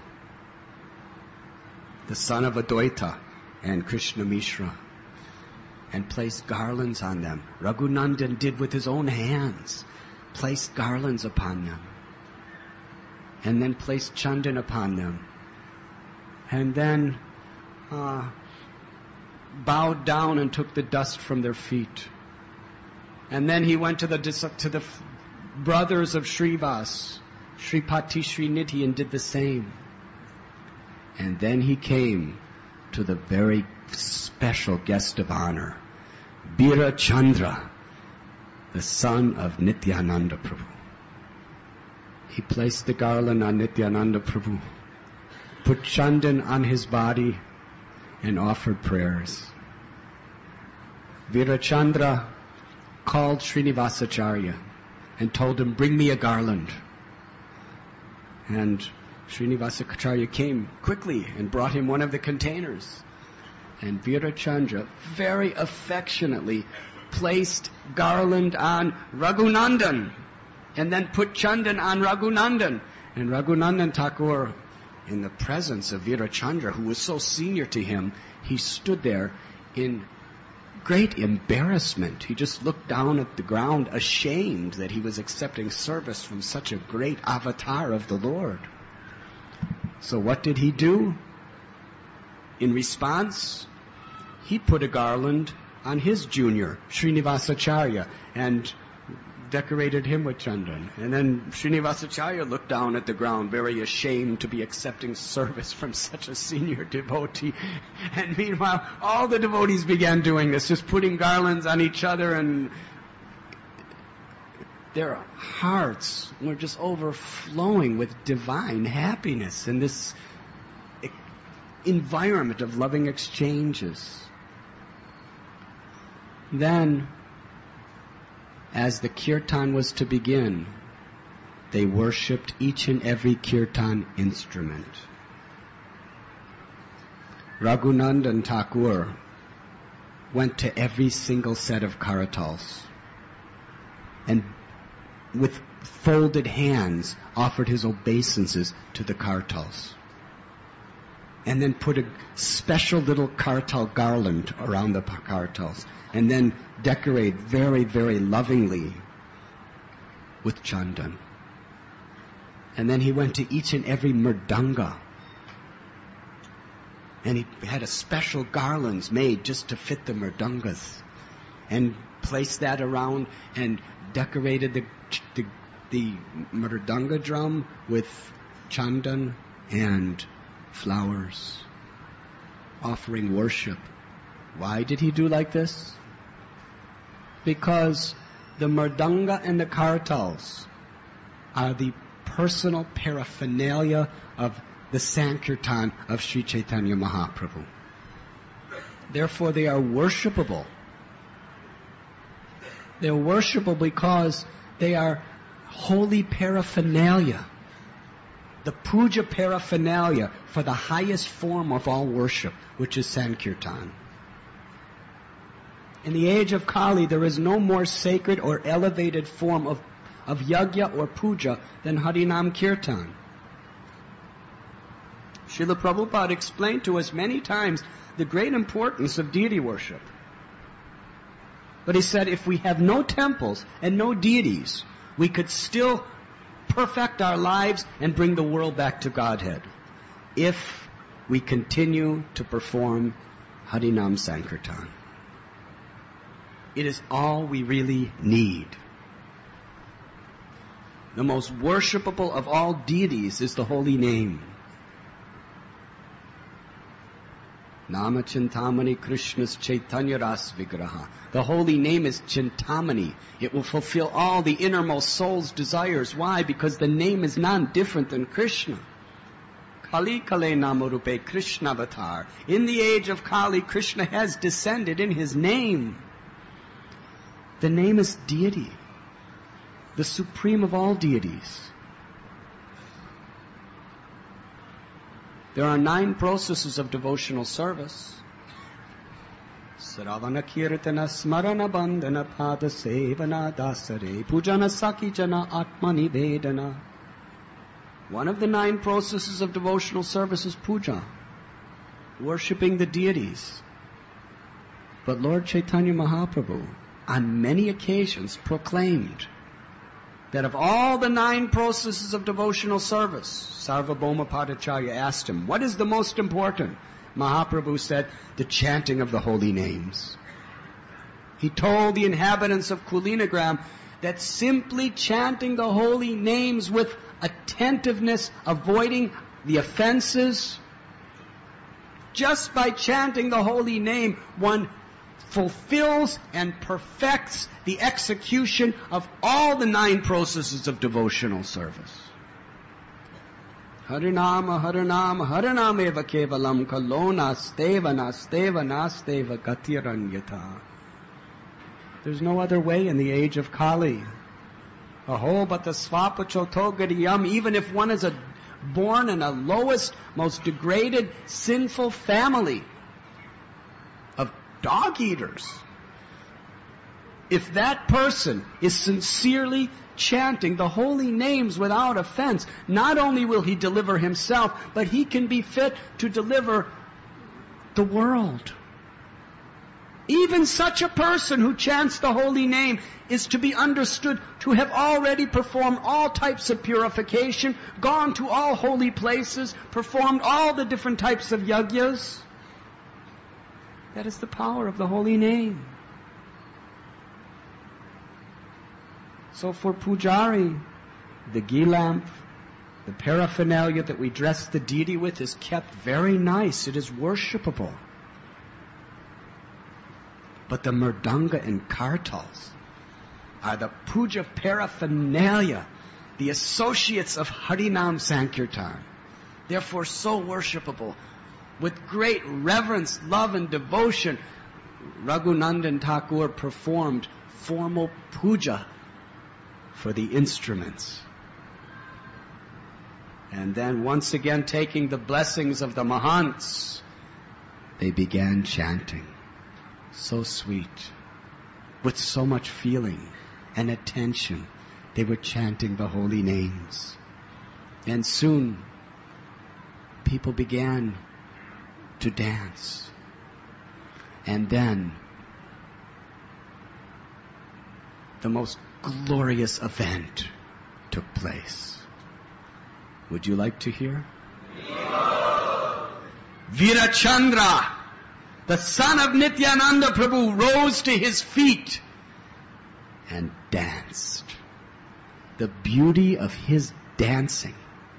the son of Adwaita, and Krishna Mishra, and placed garlands on them. Raghunandan did with his own hands, placed garlands upon them, and then placed chandan upon them, and then uh, bowed down and took the dust from their feet. And then he went to the to the brothers of Srivas, Sripati, Srinidhi, and did the same. And then he came to the very special guest of honor, Bira Chandra, the son of Nityananda Prabhu. He placed the garland on Nityananda Prabhu, put chandan on his body, and offered prayers. Virachandra called Srinivasacharya and told him, bring me a garland. And Srinivasacharya came quickly and brought him one of the containers. And Virachandra very affectionately placed garland on Raghunandan and then put chandan on Raghunandan. And Raghunandan Thakur, in the presence of Virachandra, who was so senior to him, he stood there in great embarrassment. He just looked down at the ground, ashamed that he was accepting service from such a great avatar of the Lord. So what did he do? In response, he put a garland on his junior, Srinivasacharya, and decorated him with chandan. And then Srinivasacharya looked down at the ground, very ashamed to be accepting service from such a senior devotee. And meanwhile, all the devotees began doing this, just putting garlands on each other, and their hearts were just overflowing with divine happiness in this environment of loving exchanges. Then, as the kirtan was to begin, They worshipped each and every kirtan instrument. Raghunandan Thakur went to every single set of karatals and with folded hands offered his obeisances to the karatals. And then put a special little karatal garland around the karatals. And then decorate very, very lovingly with chandan. And then he went to each and every mridanga. And he had a special garlands made just to fit the mridangas. And placed that around and decorated the, the, the mridanga drum with chandan and flowers, offering worship. Why did he do like this? Because the mridanga and the karatals are the personal paraphernalia of the Sankirtan of Sri Chaitanya Mahaprabhu. Therefore they are worshipable. They're worshipable because they are holy paraphernalia. The puja paraphernalia for the highest form of all worship, which is Sankirtan. In the age of Kali, there is no more sacred or elevated form of, of yajna or puja than Harinam Kirtan. Srila Prabhupada explained to us many times the great importance of deity worship. But he said if we have no temples and no deities, we could still perfect our lives and bring the world back to Godhead if we continue to perform Harinam Sankirtan. It is all we really need. The most worshipable of all deities is the holy name. Nama Chintamani Krishna's Chaitanya Ras Vigraha. The holy name is Chintamani. It will fulfill all the innermost soul's desires. Why? Because the name is none different than Krishna. Kali Kale Namarupe Krishna Avatar. In the age of Kali, Krishna has descended in his name. The name is deity, the supreme of all deities. There are nine processes of devotional service. Saravana Kirtana Smarana Bandhana Pada Sevana Dasare Pujana Sakijana Atmani Vedana. One of the nine processes of devotional service is puja, worshipping the deities. But Lord Chaitanya Mahaprabhu on many occasions proclaimed that of all the nine processes of devotional service, Sarvabhauma Padacharya asked him, what is the most important? Mahaprabhu said, the chanting of the holy names. He told the inhabitants of Kulinagram that simply chanting the holy names with attentiveness, avoiding the offenses, just by chanting the holy name, one fulfills and perfects the execution of all the nine processes of devotional service. Harinama, Harinama, Harinameva Kevalam Kalona Steva Nasteva Nasteva Gatiranyata. There's no other way in the age of Kali. Aho bata svapa chotogadiyam, even if one is a, born in a lowest, most degraded, sinful family of dog eaters, if that person is sincerely chanting the holy names without offense, not only will he deliver himself, but he can be fit to deliver the world. Even such a person who chants the holy name is to be understood to have already performed all types of purification, gone to all holy places, performed all the different types of yajnas. That is the power of the holy name. So for Pujari, the ghee lamp, the paraphernalia that we dress the deity with is kept very nice. It is worshipable. But the mridanga and kartals are the puja paraphernalia, the associates of Harinam Sankirtan. Therefore so worshipable. With great reverence, love and devotion, Raghunandan Thakur performed formal puja for the instruments. And then once again taking the blessings of the Mahants, they began chanting. So sweet. With so much feeling and attention, they were chanting the holy names. And soon, people began to dance. And then, the most glorious event took place. Would you like to hear? Virachandra, the son of Nityananda Prabhu, rose to his feet and danced. The beauty of his dancing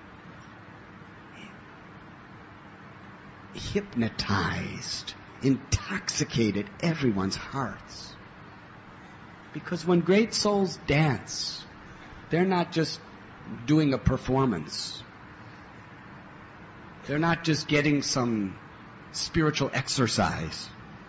hypnotized, intoxicated everyone's hearts. Because when great souls dance, they're not just doing a performance. They're not just getting some spiritual exercise.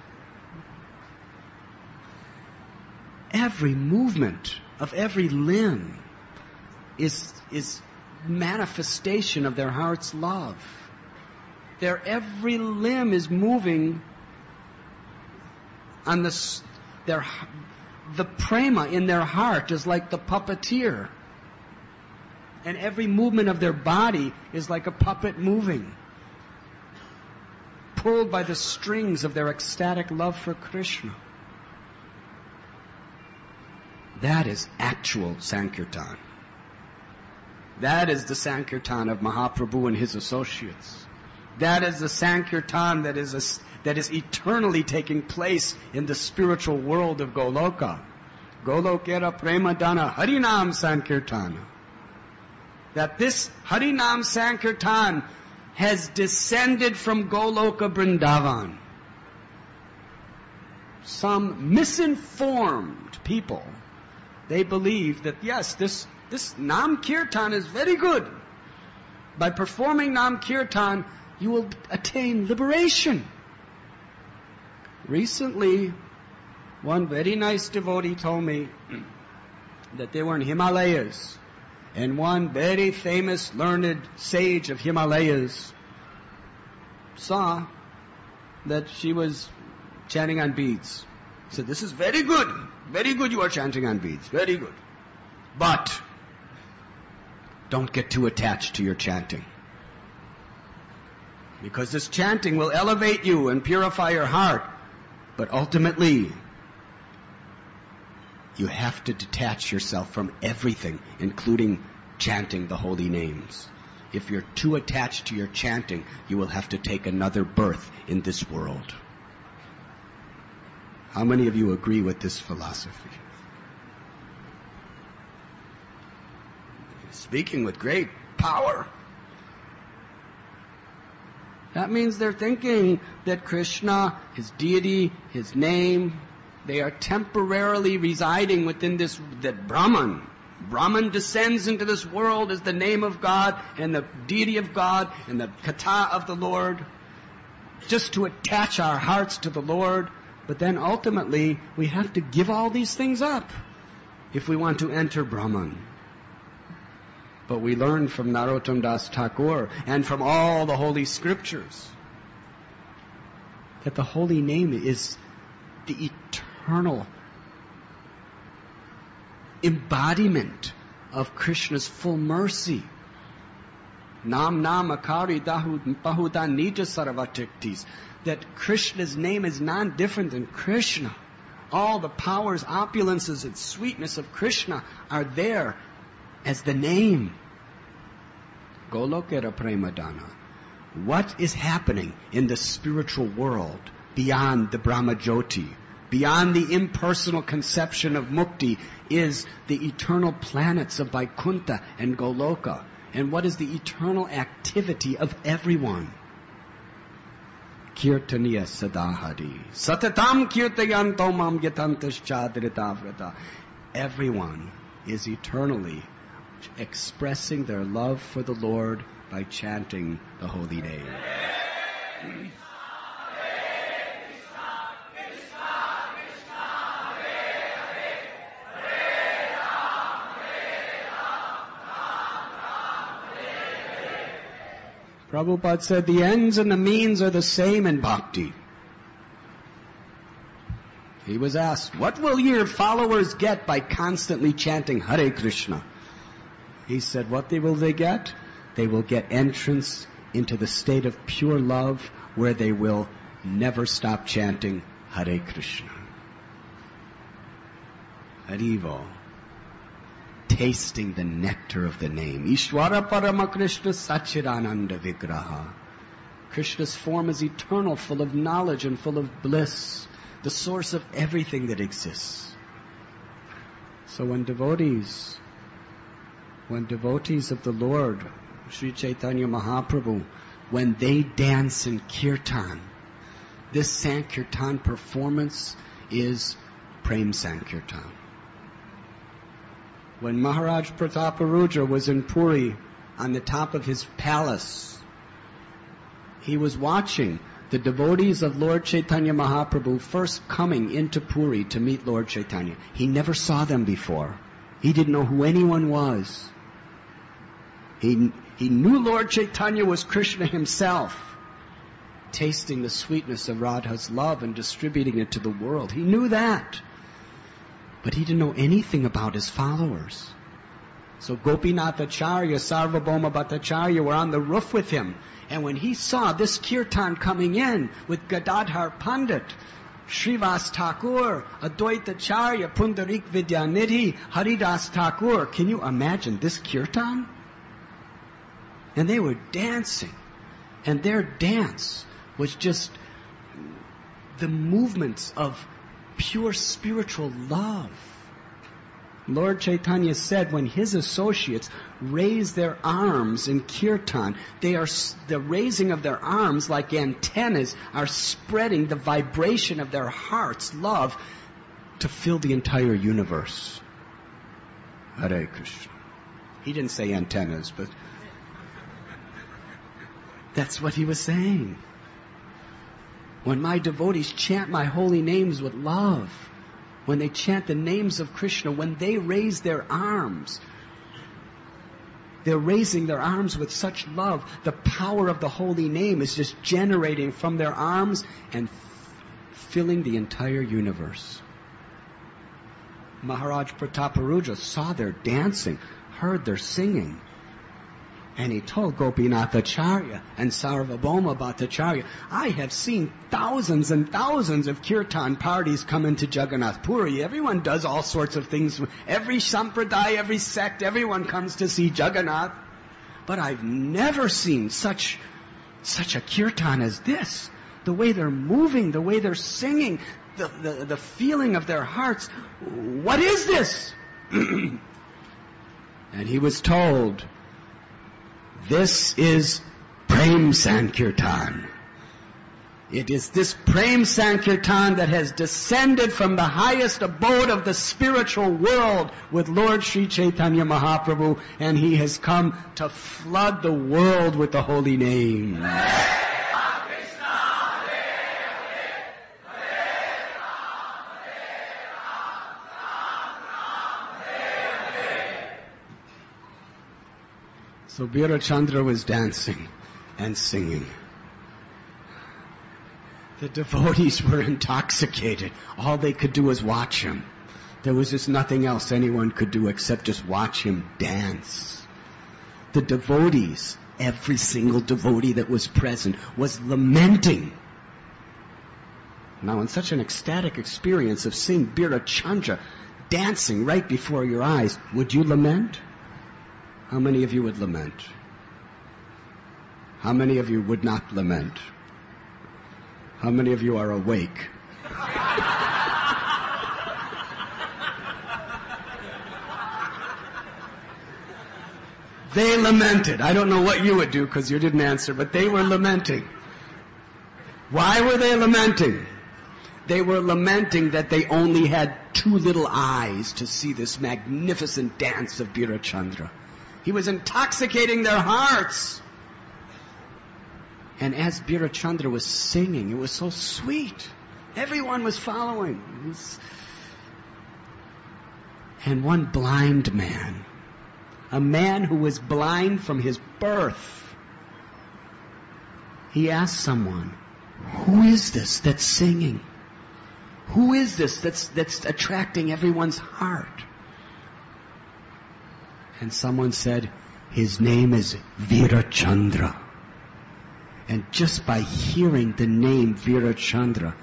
Every movement of every limb is, is manifestation of their heart's love. Their every limb is moving on the, their, the prema in their heart is like the puppeteer. And every movement of their body is like a puppet moving, pulled by the strings of their ecstatic love for Krishna. That is actual Sankirtan. That is the Sankirtan of Mahaprabhu and his associates. That is the Sankirtan that is, a, that is eternally taking place in the spiritual world of Goloka. Golokera Premadana Harinam Sankirtana. That this Harinam Sankirtan has descended from Goloka Vrindavan. Some misinformed people, they believe that yes, this, this Nam Kirtan is very good. By performing Nam Kirtan, you will attain liberation. Recently, one very nice devotee told me that they were in Himalayas, and one very famous learned sage of Himalayas saw that she was chanting on beads. He said, this is very good. Very good you are chanting on beads. Very good. But don't get too attached to your chanting. Because this chanting will elevate you and purify your heart. But ultimately, you have to detach yourself from everything, including chanting the holy names. If you're too attached to your chanting, you will have to take another birth in this world. How many of you agree with this philosophy? Speaking with great power. That means they're thinking that Krishna, his deity, his name, they are temporarily residing within this, that Brahman. Brahman descends into this world as the name of God and the deity of God and the kata of the Lord, just to attach our hearts to the Lord. But then ultimately, we have to give all these things up if we want to enter Brahman. But we learn from Narottam Das Thakur and from all the holy scriptures that the holy name is the eternal embodiment of Krishna's full mercy. Nam nam akari dahu pahuda nija sarvatiktis. That Krishna's name is none different than Krishna. All the powers, opulences, and sweetness of Krishna are there as the name. Golokera Premadana. What is happening in the spiritual world beyond the Brahmajyoti, beyond the impersonal conception of mukti, is the eternal planets of Vaikuntha and Goloka. And what is the eternal activity of everyone? Kirtaniya sadahari. Satatam kirtayanto mam yatantas chadritavrata. Everyone is eternally expressing their love for the Lord by chanting the holy name. Prabhupada said the ends and the means are the same in bhakti. He was asked, what will your followers get by constantly chanting Hare Krishna? He said, what they will they get? They will get entrance into the state of pure love where they will never stop chanting Hare Krishna. Harivo. Tasting the nectar of the name. Ishwara Parama Krishna Sachidananda Vigraha. Krishna's form is eternal, full of knowledge and full of bliss, the source of everything that exists. So when devotees, when devotees of the Lord, Sri Chaitanya Mahaprabhu, when they dance in kirtan, this Sankirtan performance is Prem Sankirtan. When Maharaj Prataparudra was in Puri, on the top of his palace, he was watching the devotees of Lord Chaitanya Mahaprabhu first coming into Puri to meet Lord Chaitanya. He never saw them before. He didn't know who anyone was. He, he knew Lord Chaitanya was Krishna himself, tasting the sweetness of Radha's love and distributing it to the world. He knew that. But he didn't know anything about his followers. So Gopinath Acharya, Sarvabhauma Bhattacharya were on the roof with him. And when he saw this kirtan coming in with Gadadhar Pandit, Srivas Thakur, Advaita Acharya, Pundarik Vidyanidhi, Haridas Thakur, can you imagine this kirtan? And they were dancing. And their dance was just the movements of pure spiritual love. Lord Chaitanya said when his associates raise their arms in kirtan, they are, the raising of their arms like antennas are spreading the vibration of their heart's love to fill the entire universe. Hare Krishna. He didn't say antennas, but that's what he was saying. When my devotees chant my holy names with love, when they chant the names of Krishna, when they raise their arms, they're raising their arms with such love. The power of the holy name is just generating from their arms and f- filling the entire universe. Maharaj Prataparudra saw their dancing, heard their singing. And he told Gopinath Acharya and Sarvabhauma Bhattacharya, I have seen thousands and thousands of kirtan parties come into Jagannath Puri. Everyone does all sorts of things. Every sampradaya, every sect, everyone comes to see Jagannath. But I've never seen such, such a kirtan as this. The way they're moving, the way they're singing, the, the, the feeling of their hearts. What is this? And he was told, this is Prem Sankirtan. It is this Prem Sankirtan that has descended from the highest abode of the spiritual world with Lord Sri Chaitanya Mahaprabhu, and he has come to flood the world with the holy name. So Bira Chandra was dancing and singing. The devotees were intoxicated. All they could do was watch him. There was just nothing else anyone could do except just watch him dance. The devotees, every single devotee that was present, was lamenting. Now, in such an ecstatic experience of seeing Bira Chandra dancing right before your eyes, would you lament? How many of you would lament? How many of you would not lament? How many of you are awake? They lamented. I don't know what you would do because you didn't answer, but they were lamenting. Why were they lamenting? They were lamenting that they only had two little eyes to see this magnificent dance of Bira Chandra. He was intoxicating their hearts. And as Bira Chandra was singing, it was so sweet. Everyone was following. It was... And one blind man, a man who was blind from his birth, he asked someone, who is this that's singing? Who is this that's, that's attracting everyone's heart? And someone said, his name is Virachandra. And just by hearing the name Virachandra,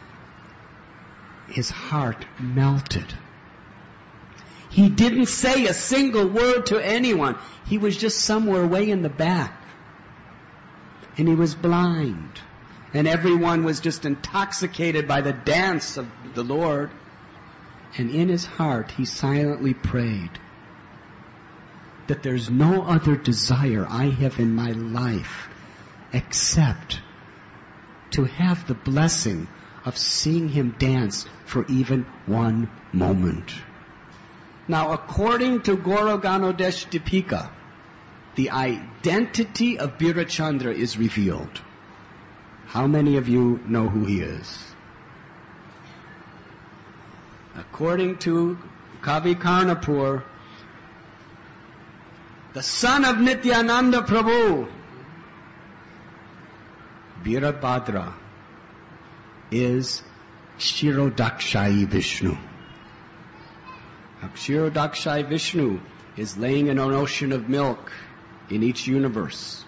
his heart melted. He didn't say a single word to anyone. He was just somewhere way in the back. And he was blind. And everyone was just intoxicated by the dance of the Lord. And in his heart, he silently prayed that there's no other desire I have in my life except to have the blessing of seeing him dance for even one moment. Now, according to Guru Ganodesh Dipika, the identity of Virachandra is revealed. How many of you know who he is? According to Kavi Karnapur, the son of Nityananda Prabhu, Virabhadra, is Kshirodakshayi Vishnu. Now, Kshirodakshayi Vishnu is laying in an ocean of milk in each universe.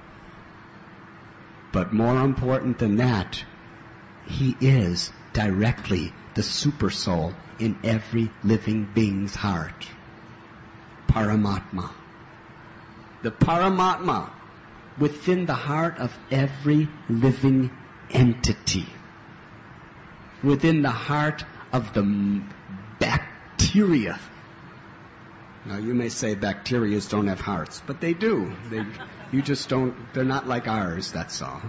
But more important than that, he is directly the super soul in every living being's heart. Paramatma. The Paramatma within the heart of every living entity. Within the heart of the bacteria. Now you may say bacteria don't have hearts, but they do. They, you just don't, they're not like ours, that's all.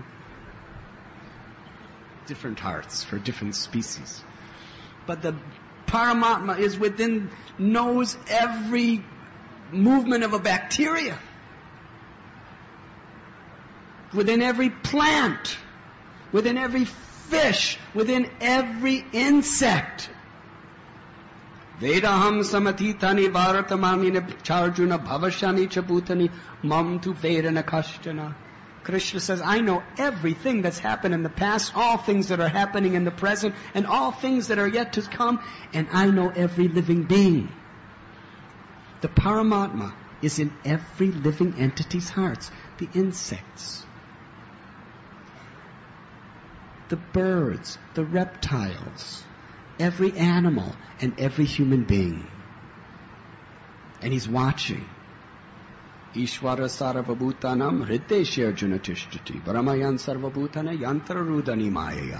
Different hearts for different species. But the Paramatma is within, knows every movement of a bacteria. Within every plant, within every fish, within every insect. Vedaham samatitani bharatamamina charjuna bhavashani chabutani mam tu vedana kashtana. Krishna says, I know everything that's happened in the past, all things that are happening in the present, and all things that are yet to come, and I know every living being. The Paramatma is in every living entity's hearts. The insects, the birds, the reptiles, every animal, and every human being. And he's watching. Ishvara sarvabhutanam hrideshe arjuna tishtati brahmayan sarvabhutana yantra rudani mayaya.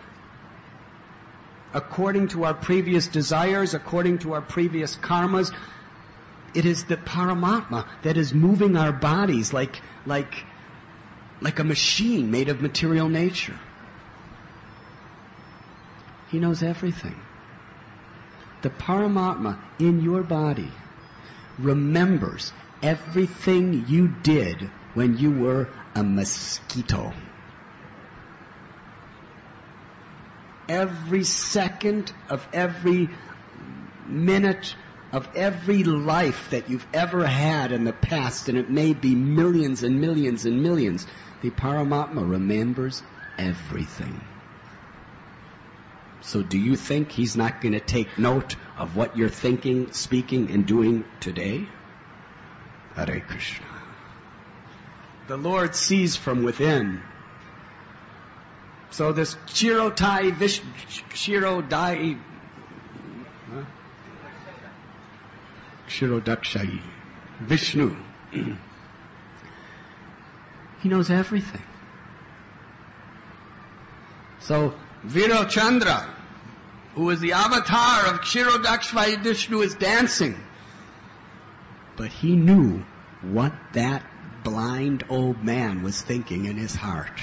According to our previous desires, according to our previous karmas, it is the Paramatma that is moving our bodies like, like, like a machine made of material nature. He knows everything. The Paramatma in your body remembers everything you did when you were a mosquito. Every second of every minute of every life that you've ever had in the past, and it may be millions and millions and millions, the Paramatma remembers everything. So do you think he's not going to take note of what you're thinking, speaking, and doing today? Hare Krishna. The Lord sees from within. So this Kshirodai Vishnu, Kshirodai, huh? Kshirodakshayi Vishnu. He knows everything. So Virachandra, who is the avatar of Kshirodakshayi Vishnu, is dancing. But he knew what that blind old man was thinking in his heart.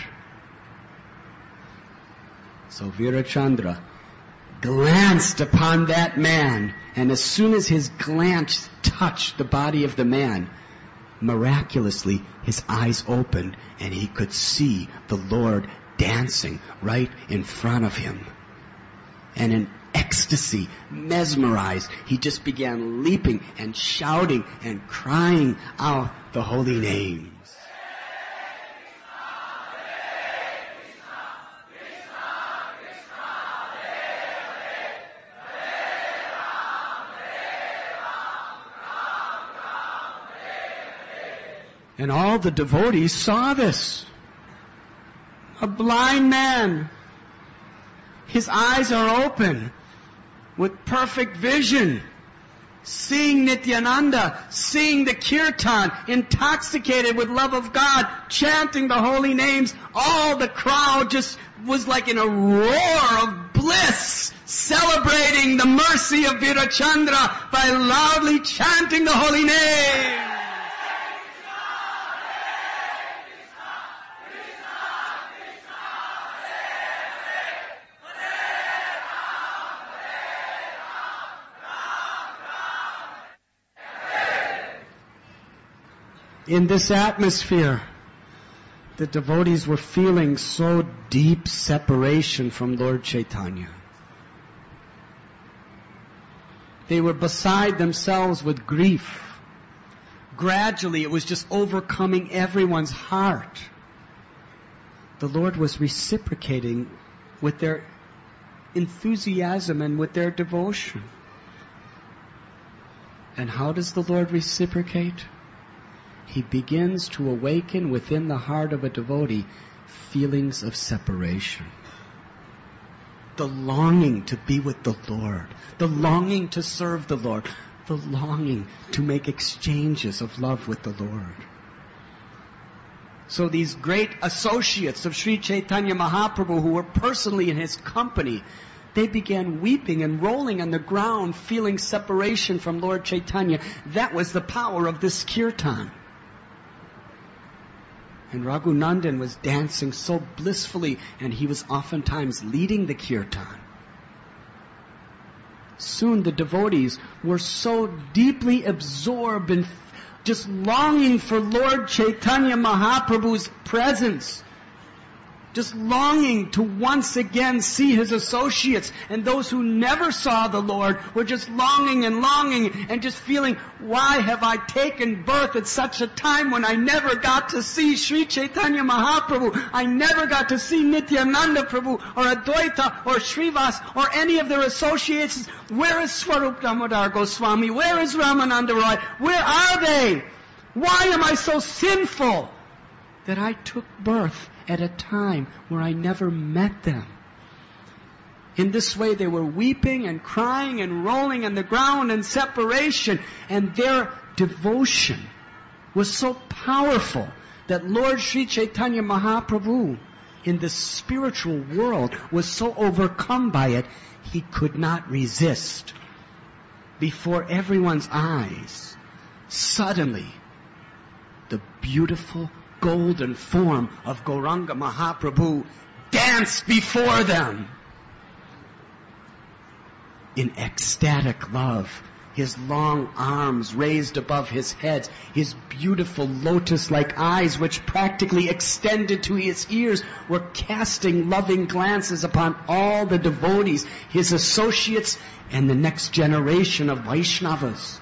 So Virachandra glanced upon that man, and as soon as his glance touched the body of the man, miraculously his eyes opened and he could see the Lord dancing right in front of him. And in ecstasy, mesmerized, he just began leaping and shouting and crying out the holy names. And all the devotees saw this. A blind man. His eyes are open with perfect vision. Seeing Nityananda, seeing the kirtan, intoxicated with love of God, chanting the holy names. All the crowd just was like in a roar of bliss, celebrating the mercy of Virachandra by loudly chanting the holy name. In this atmosphere, the devotees were feeling so deep separation from Lord Chaitanya. They were beside themselves with grief. Gradually, it was just overcoming everyone's heart. The Lord was reciprocating with their enthusiasm and with their devotion. And how does the Lord reciprocate? He begins to awaken within the heart of a devotee feelings of separation. The longing to be with the Lord. The longing to serve the Lord. The longing to make exchanges of love with the Lord. So these great associates of Sri Chaitanya Mahaprabhu who were personally in his company, they began weeping and rolling on the ground, feeling separation from Lord Chaitanya. That was the power of this kirtan. And Raghunandan was dancing so blissfully, and he was oftentimes leading the kirtan. Soon the devotees were so deeply absorbed and just longing for Lord Chaitanya Mahaprabhu's presence. Just longing to once again see his associates. And those who never saw the Lord were just longing and longing and just feeling, why have I taken birth at such a time when I never got to see Sri Chaitanya Mahaprabhu? I never got to see Nityananda Prabhu or Advaita or Srivas or any of their associates. Where is Swarup Damodar Goswami? Where is Ramananda Roy? Where are they? Why am I so sinful that I took birth at a time where I never met them? In this way they were weeping and crying and rolling on the ground in separation, and their devotion was so powerful that Lord Sri Chaitanya Mahaprabhu in the spiritual world was so overcome by it, he could not resist. Before everyone's eyes, suddenly the beautiful golden form of Gauranga Mahaprabhu danced before them in ecstatic love. His long arms raised above his head, his beautiful lotus-like eyes, which practically extended to his ears, were casting loving glances upon all the devotees, his associates, and the next generation of Vaishnavas.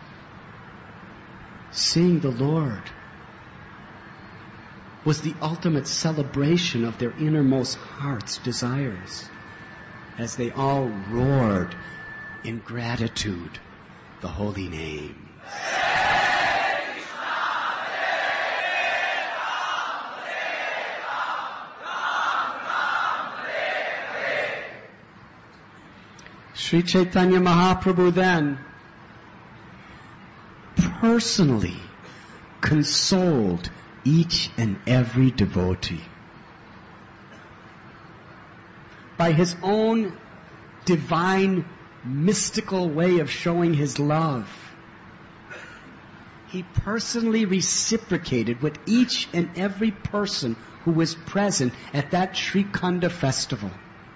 Seeing the Lord was the ultimate celebration of their innermost heart's desires, as they all roared in gratitude the holy name. Sri Chaitanya Mahaprabhu then personally consoled each and every devotee. By his own divine, mystical way of showing his love, he personally reciprocated with each and every person who was present at that Srikhanda festival.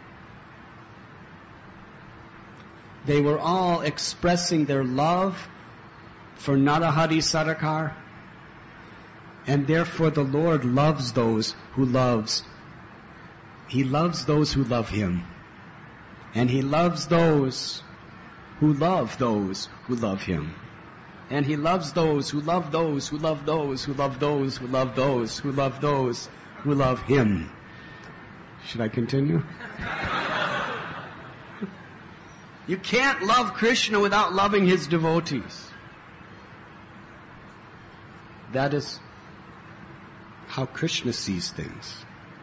They were all expressing their love for Narahari Sarakar, and therefore the Lord loves those who loves. He loves those who love Him. And He loves those who love those who love Him. And He loves those who love those who love those who love those who love those who love those who love Him. Should I continue? You can't love Krishna without loving His devotees. That is how Krishna sees things.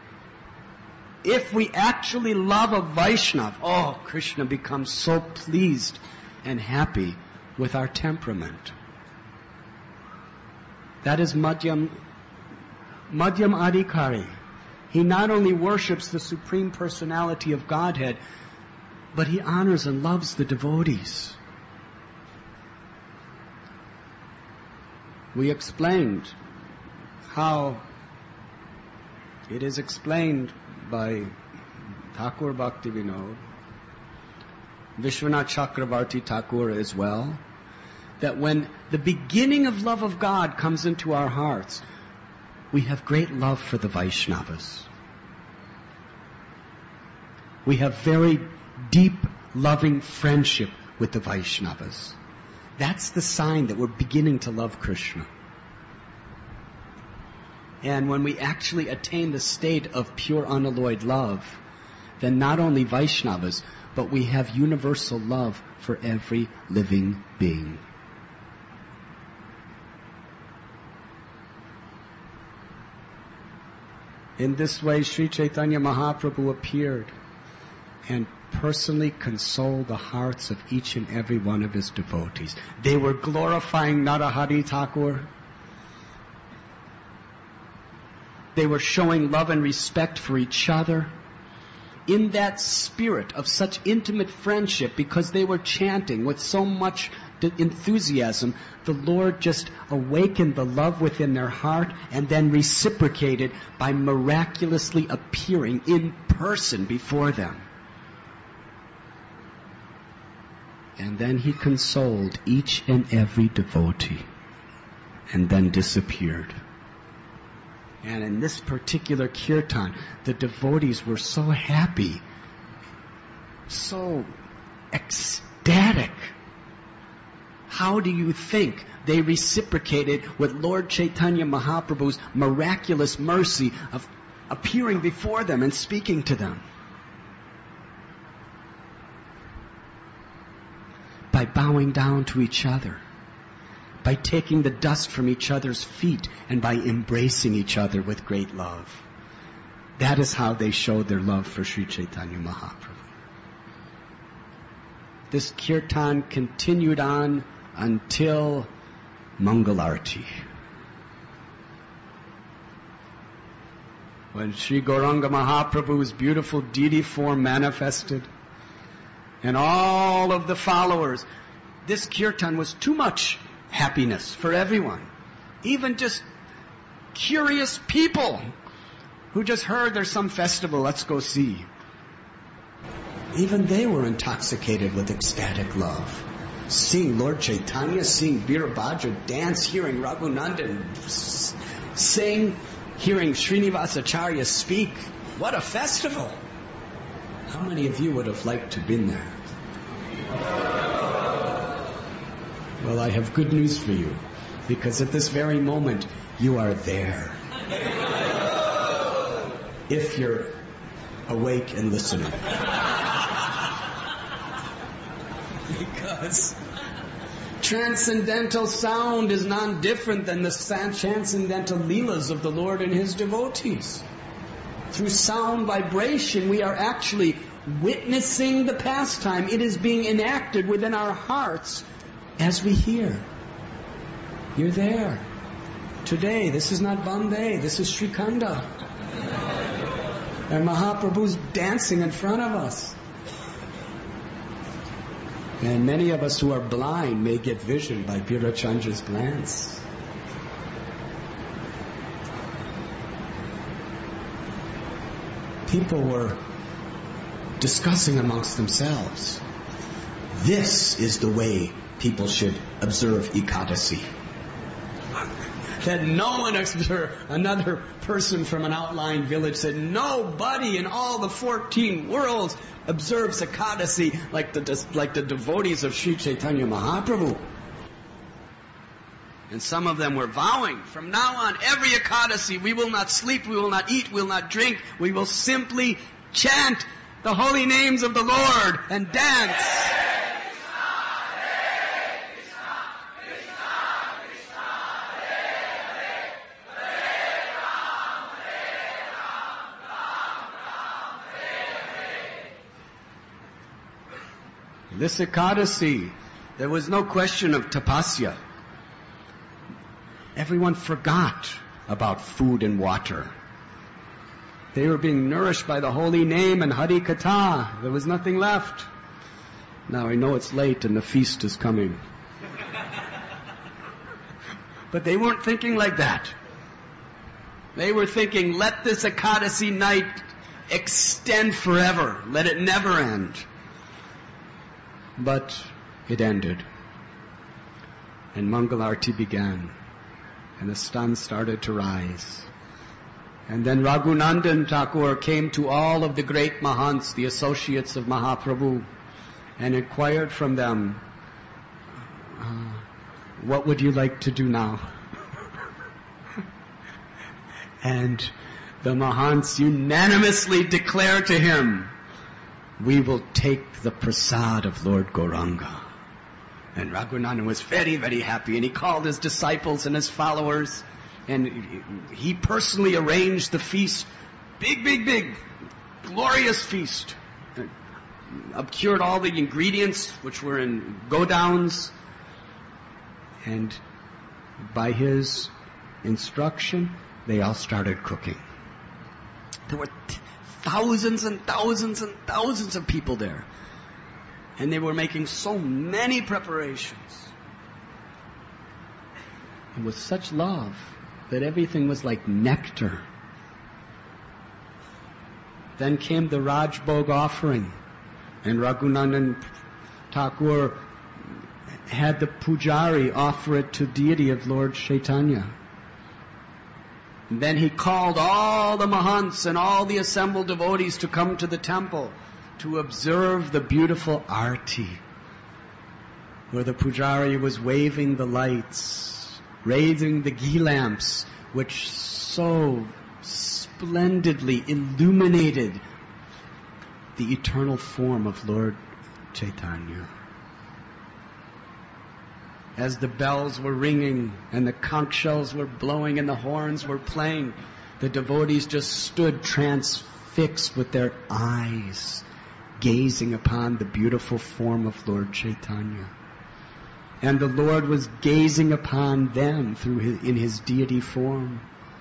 If we actually love a Vaishnava, oh, Krishna becomes so pleased and happy with our temperament. That is Madhyam, Madhyam Adhikari. He not only worships the Supreme Personality of Godhead, but he honors and loves the devotees. We explained how it is explained by Thakur Bhaktivinoda, Vishwanath Chakravarti Thakur as well, that when the beginning of love of God comes into our hearts, we have great love for the Vaishnavas. We have very deep, loving friendship with the Vaishnavas. That's the sign that we're beginning to love Krishna. And when we actually attain the state of pure unalloyed love, then not only Vaishnavas, but we have universal love for every living being. In this way, Sri Chaitanya Mahaprabhu appeared and personally consoled the hearts of each and every one of his devotees. They were glorifying Narahari Thakur. They were showing love and respect for each other. In that spirit of such intimate friendship, because they were chanting with so much enthusiasm, the Lord just awakened the love within their heart and then reciprocated by miraculously appearing in person before them. And then he consoled each and every devotee and then disappeared. And in this particular kirtan, the devotees were so happy, so ecstatic. How do you think they reciprocated with Lord Chaitanya Mahaprabhu's miraculous mercy of appearing before them and speaking to them? By bowing down to each other, by taking the dust from each other's feet, and by embracing each other with great love. That is how they showed their love for Sri Chaitanya Mahaprabhu. This kirtan continued on until Mangalarti. When Sri Gauranga Mahaprabhu's beautiful deity form manifested, and all of the followers, this kirtan was too much happiness for everyone. Even just curious people who just heard there's some festival, let's go see. Even they were intoxicated with ecstatic love. Seeing Lord Chaitanya, seeing Virabhadra dance, hearing Raghunandan sing, hearing Srinivasacharya speak. What a festival! How many of you would have liked to have been there? Well, I have good news for you, because at this very moment, you are there. If you're awake and listening. Because transcendental sound is none different than the transcendental leelas of the Lord and His devotees. Through sound vibration, we are actually witnessing the pastime. It is being enacted within our hearts as we hear. You're there. Today, this is not Bombay, this is Srikhanda. And Mahaprabhu's dancing in front of us. And many of us who are blind may get vision by Virachandra's glance. People were discussing amongst themselves, this is the way people should observe Ekadasi. That no one observed. Another person from an outlying village said, nobody in all the fourteen worlds observes Ekadasi like the, like the devotees of Sri Chaitanya Mahaprabhu. And some of them were vowing, from now on, every Ekadasi, we will not sleep, we will not eat, we will not drink, we will simply chant the holy names of the Lord and dance. This Ekadasi, there was no question of tapasya. Everyone forgot about food and water. They were being nourished by the holy name and Hari Katha. There was nothing left. Now I know it's late and the feast is coming. But they weren't thinking like that. They were thinking, let this Ekadasi night extend forever. Let it never end. But it ended. And Mangalarti began. And the sun started to rise. And then Raghunandan Thakur came to all of the great Mahants, the associates of Mahaprabhu, and inquired from them, uh, what would you like to do now? And the Mahants unanimously declared to him, we will take the prasad of Lord Gauranga. And Raghunandan was very, very happy, and he called his disciples and his followers, and he personally arranged the feast. Big, big, big, glorious feast. Obscured all the ingredients which were in godowns. And by his instruction, they all started cooking. There were t- thousands and thousands and thousands of people there. And they were making so many preparations. And with such love that everything was like nectar. Then came the Rajbhog offering. And Raghunandan Thakur had the pujari offer it to deity of Lord Chaitanya. And then he called all the Mahants and all the assembled devotees to come to the temple to observe the beautiful arti, where the pujari was waving the lights, raising the ghee lamps, which so splendidly illuminated the eternal form of Lord Chaitanya. As the bells were ringing and the conch shells were blowing and the horns were playing, the devotees just stood transfixed with their eyes, gazing upon the beautiful form of Lord Chaitanya. And the Lord was gazing upon them through his, in his deity form.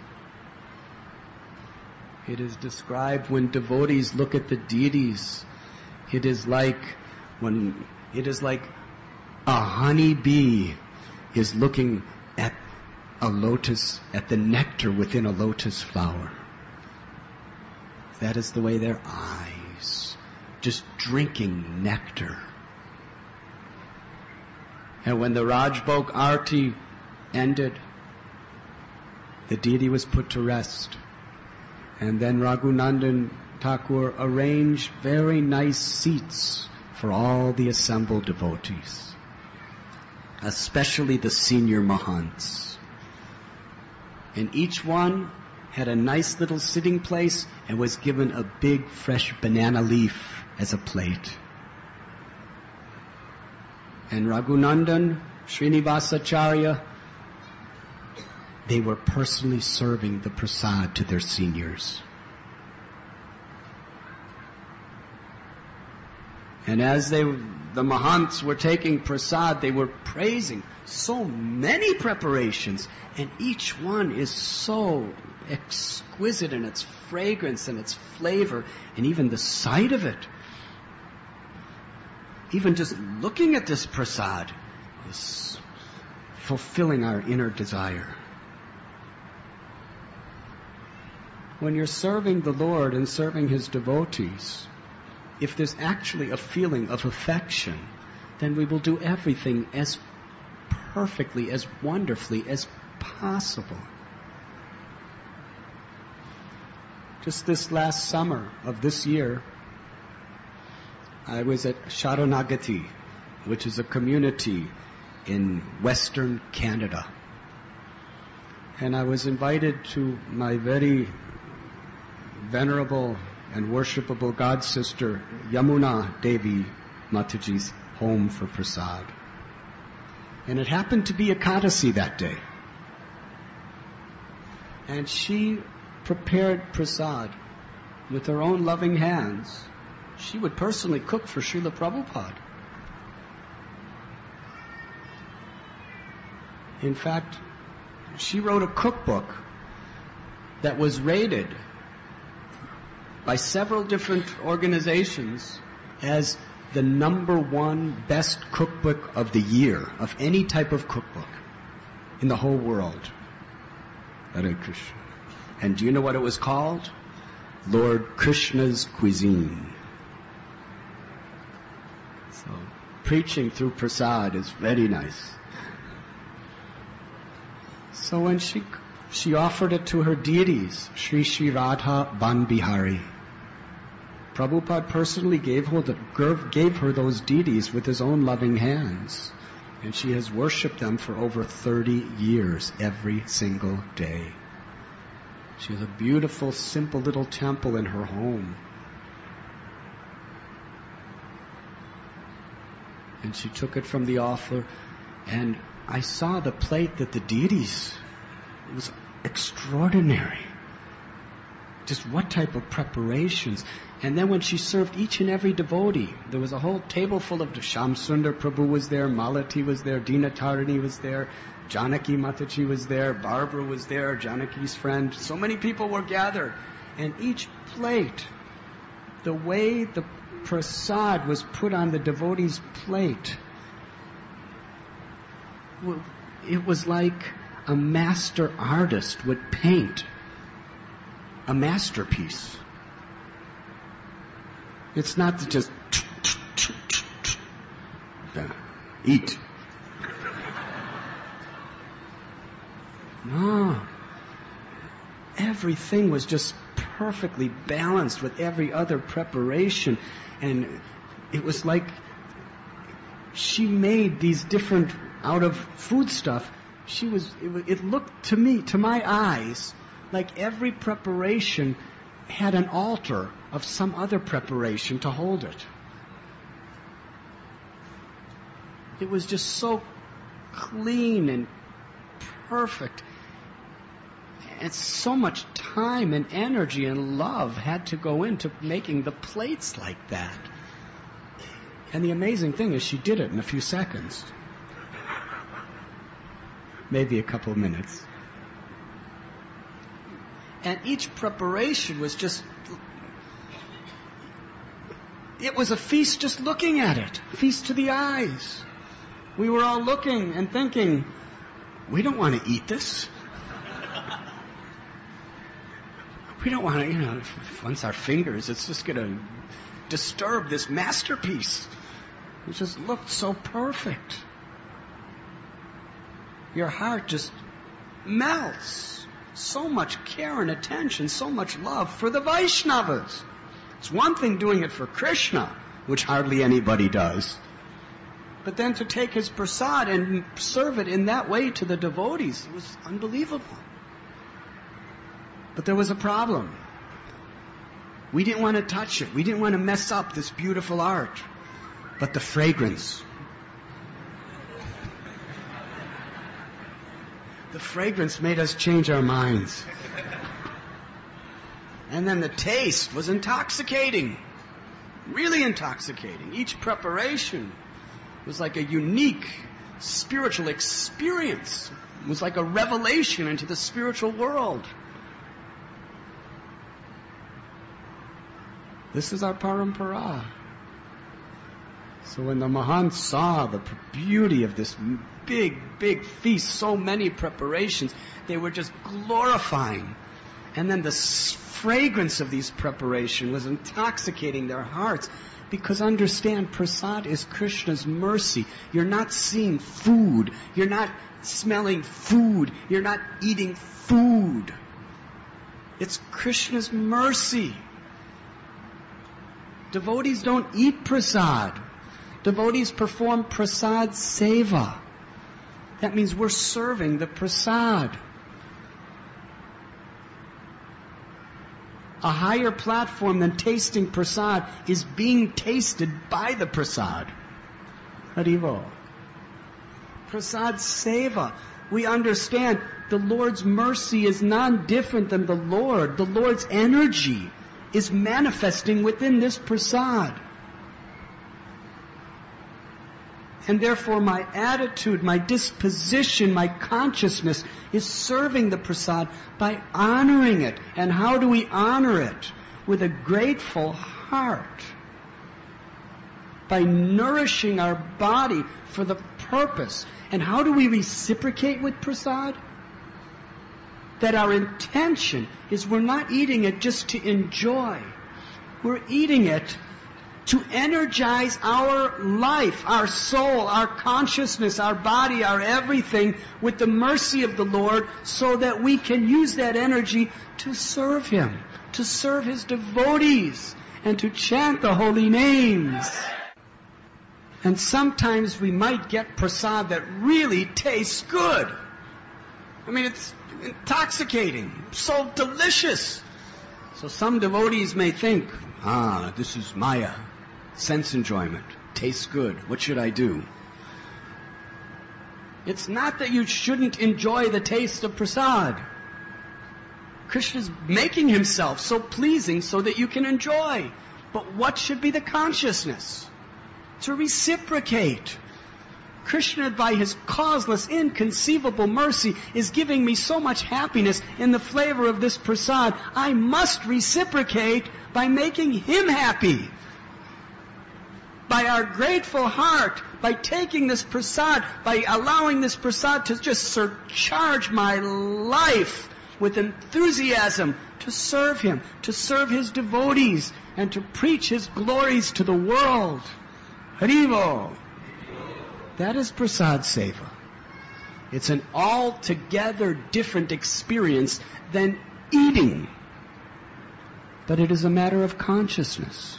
It is described when devotees look at the deities, it is like when it is like a honey bee is looking at a lotus, at the nectar within a lotus flower. That is the way their eyes, just drinking nectar. And when the Rajbhog Arti ended, the deity was put to rest. And then Raghunandan Thakur arranged very nice seats for all the assembled devotees, especially the senior Mahants. And each one had a nice little sitting place and was given a big fresh banana leaf as a plate. And Raghunandan, Srinivasacharya, they were personally serving the prasad to their seniors. And as they, the Mahants were taking prasad, they were praising so many preparations, and each one is so exquisite in its fragrance and its flavor, and even the sight of it. Even just looking at this prasad is fulfilling our inner desire. When you're serving the Lord and serving His devotees, if there's actually a feeling of affection, then we will do everything as perfectly, as wonderfully as possible. Just this last summer of this year, I was at Sharanagati, which is a community in Western Canada. And I was invited to my very venerable and worshipable God sister Yamuna Devi Mataji's home for prasad. And it happened to be Ekadasi that day. And she prepared prasad with her own loving hands. She would personally cook for Srila Prabhupada. In fact, she wrote a cookbook that was rated by several different organizations as the number one best cookbook of the year, of any type of cookbook in the whole world. Hare Krishna. And do you know what it was called? Lord Krishna's Cuisine. So, preaching through prasad is very nice. So when she she offered it to her deities, Sri Sri Radha Ban Bihari, Prabhupada personally gave her, the, gave her those deities with his own loving hands. And she has worshipped them for over thirty years, every single day. She has a beautiful, simple little temple in her home. And she took it from the altar, and I saw the plate that the deities, it was extraordinary. Just what type of preparations. And then when she served each and every devotee, there was a whole table full of Shyam Sundar Prabhu was there, Malati was there, Dina Tarini was there, Janaki Mataji was there, Barbara was there, Janaki's friend. So many people were gathered. And each plate, the way the prasad was put on the devotee's plate, it was like a master artist would paint a masterpiece. It's not to just eat. No. Everything was just perfectly balanced with every other preparation. And it was like she made these different, out of food stuff, she was, it, it looked to me, to my eyes, like every preparation had an altar of some other preparation to hold it. It was just so clean and perfect. And so much time and energy and love had to go into making the plates like that. And the amazing thing is she did it in a few seconds. Maybe a couple of minutes. And each preparation was just, it was a feast just looking at it. Feast to the eyes. We were all looking and thinking, we don't want to eat this. We don't want to, you know, once our fingers, it's just going to disturb this masterpiece. It just looked so perfect. Your heart just melts. So much care and attention, so much love for the Vaishnavas. It's one thing doing it for Krishna, which hardly anybody does. But then to take his prasad and serve it in that way to the devotees, it was unbelievable. But there was a problem. We didn't want to touch it. We didn't want to mess up this beautiful art. But the fragrance. The fragrance made us change our minds. And then the taste was intoxicating. Really intoxicating. Each preparation was like a unique spiritual experience. It was like a revelation into the spiritual world. This is our parampara. So when the Mahants saw the beauty of this big, big feast, so many preparations, they were just glorifying. And then the fragrance of these preparations was intoxicating their hearts. Because understand, prasad is Krishna's mercy. You're not seeing food. You're not smelling food. You're not eating food. It's Krishna's mercy. Devotees don't eat prasad. Devotees perform prasad seva. That means we're serving the prasad. A higher platform than tasting prasad is being tasted by the prasad. Haribo. Prasad seva. We understand the Lord's mercy is non-different than the Lord. The Lord's energy is manifesting within this prasad. And therefore my attitude, my disposition, my consciousness is serving the prasad by honoring it. And how do we honor it? With a grateful heart. By nourishing our body for the purpose. And how do we reciprocate with prasad? That our intention is we're not eating it just to enjoy. We're eating it to energize our life, our soul, our consciousness, our body, our everything with the mercy of the Lord so that we can use that energy to serve Him, to serve His devotees, and to chant the holy names. And sometimes we might get prasad that really tastes good. I mean, it's intoxicating, so delicious. So some devotees may think, ah, this is Maya. Sense enjoyment. Tastes good. What should I do? It's not that you shouldn't enjoy the taste of prasad. Krishna's making Himself so pleasing so that you can enjoy. But what should be the consciousness? To reciprocate. Krishna, by His causeless, inconceivable mercy, is giving me so much happiness in the flavor of this prasad. I must reciprocate by making Him happy. By our grateful heart, by taking this prasad, by allowing this prasad to just surcharge my life with enthusiasm to serve Him, to serve His devotees, and to preach His glories to the world. Haribo. That is prasad seva. It's an altogether different experience than eating. But it is a matter of consciousness.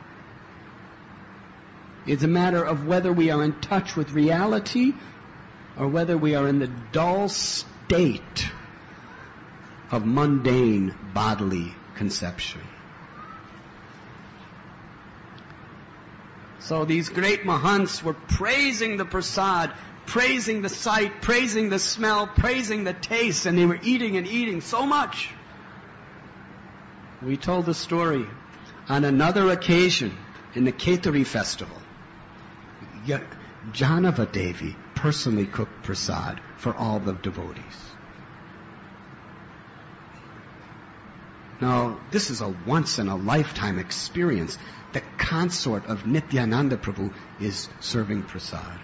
It's a matter of whether we are in touch with reality or whether we are in the dull state of mundane bodily conception. So these great mahants were praising the prasad, praising the sight, praising the smell, praising the taste, and they were eating and eating so much. We told the story on another occasion in the Ketari festival. Janava Devi personally cooked prasad for all the devotees. Now, this is a once-in-a-lifetime experience. The consort of Nityananda Prabhu is serving prasad.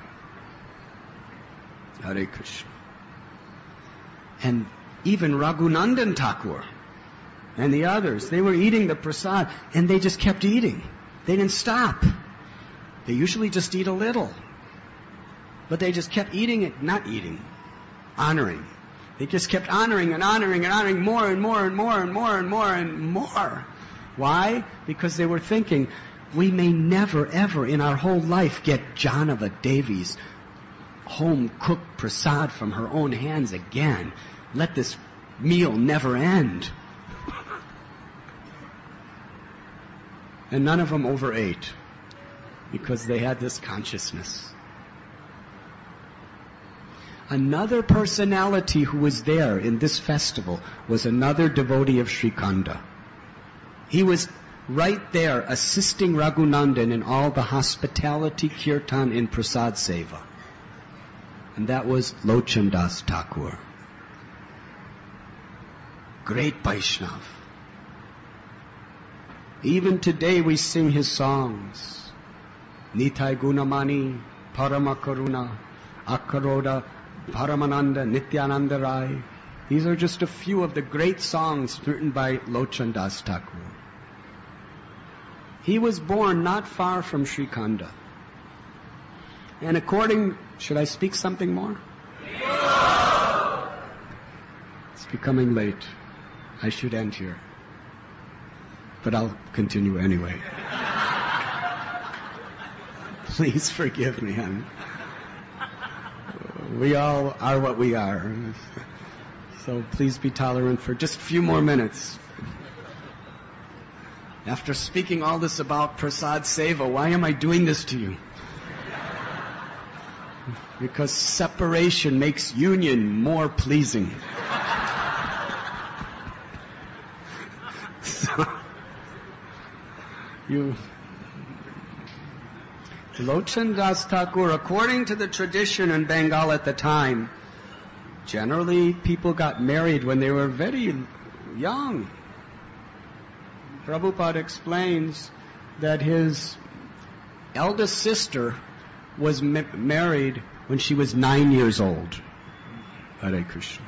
Hare Krishna. And even Raghunandan Thakur and the others, they were eating the prasad and they just kept eating. They didn't stop. They usually just eat a little. But they just kept eating it, not eating, honoring. They just kept honoring and honoring and honoring more and more and more and more and more and more. Why? Because they were thinking, we may never ever in our whole life get Janava Devi's home-cooked prasad from her own hands again. Let this meal never end. And none of them overate because they had this consciousness. Another personality who was there in this festival was another devotee of Srikanda. He was right there assisting Raghunandan in all the hospitality kirtan in Prasad Seva. And that was Lochandas Thakur. Great Vaishnav. Even today we sing his songs. Nitai Gunamani, Paramakaruna, Akaroda, Paramananda, Nityananda Rai. These are just a few of the great songs written by Lochandas Thakur. He was born not far from Srikanda. And according, should I speak something more? It's becoming late. I should end here. But I'll continue anyway. Please forgive me. I'm, we all are what we are. So please be tolerant for just a few more minutes. After speaking all this about Prasad Seva, why am I doing this to you? Because separation makes union more pleasing. So, you... Lochan Das Thakur, according to the tradition in Bengal at the time, generally people got married when they were very young. Prabhupada explains that his eldest sister was ma- married when she was nine years old. Hare Krishna.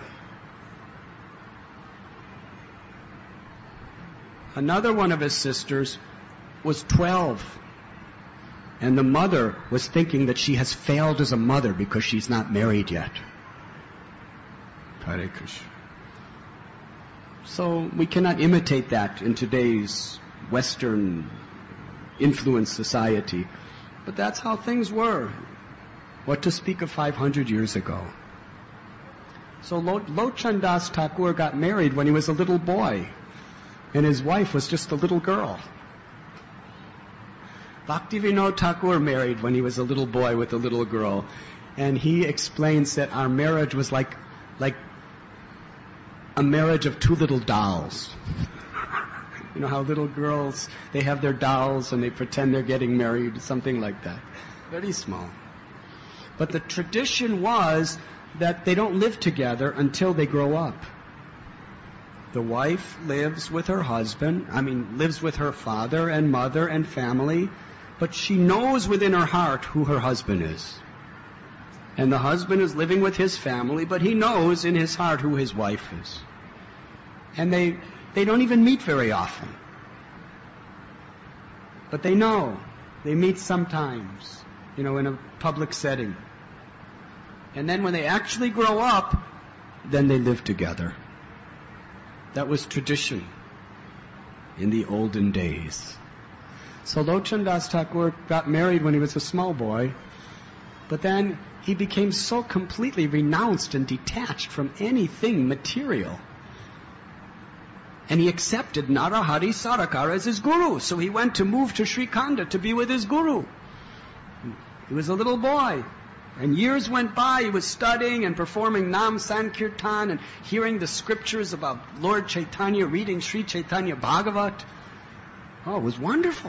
Another one of his sisters was twelve. And the mother was thinking that she has failed as a mother because she's not married yet. Hare Krishna. So we cannot imitate that in today's Western influenced society. But that's how things were. What to speak of five hundred years ago. So Lochan Das Thakur got married when he was a little boy. And his wife was just a little girl. Bhaktivinoda Thakur married when he was a little boy with a little girl. And he explains that our marriage was like, like a marriage of two little dolls. You know how little girls, they have their dolls and they pretend they're getting married, something like that. Very small. But the tradition was that they don't live together until they grow up. The wife lives with her husband, I mean, lives with her father and mother and family, but she knows within her heart who her husband is. And the husband is living with his family, but he knows in his heart who his wife is. And they, they don't even meet very often. But they know. They meet sometimes, you know, in a public setting. And then when they actually grow up, then they live together. That was tradition in the olden days. So Lochan Das Thakur got married when he was a small boy, but then he became so completely renounced and detached from anything material. And he accepted Narahari Sarakar as his guru, so he went to move to Sri Khanda to be with his guru. He was a little boy. And years went by, he was studying and performing Nam Sankirtan and hearing the scriptures about Lord Chaitanya, reading Sri Chaitanya Bhagavat. Oh, it was wonderful.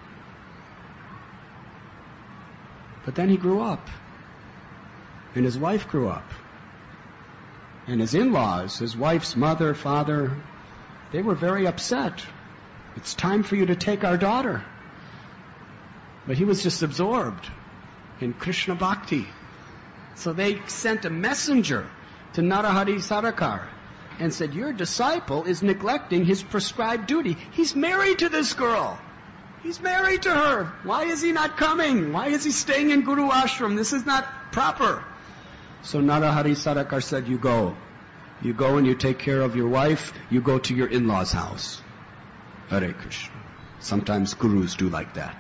But then he grew up. And his wife grew up. And his in-laws, his wife's mother, father, they were very upset. It's time for you to take our daughter. But he was just absorbed in Krishna Bhakti. So they sent a messenger to Narahari Sarakar and said, your disciple is neglecting his prescribed duty. He's married to this girl. He's married to her. Why is he not coming? Why is he staying in Guru Ashram? This is not proper. So Narahari Sarakar said, you go. You go and you take care of your wife. You go to your in-laws' house. Hare Krishna. Sometimes gurus do like that.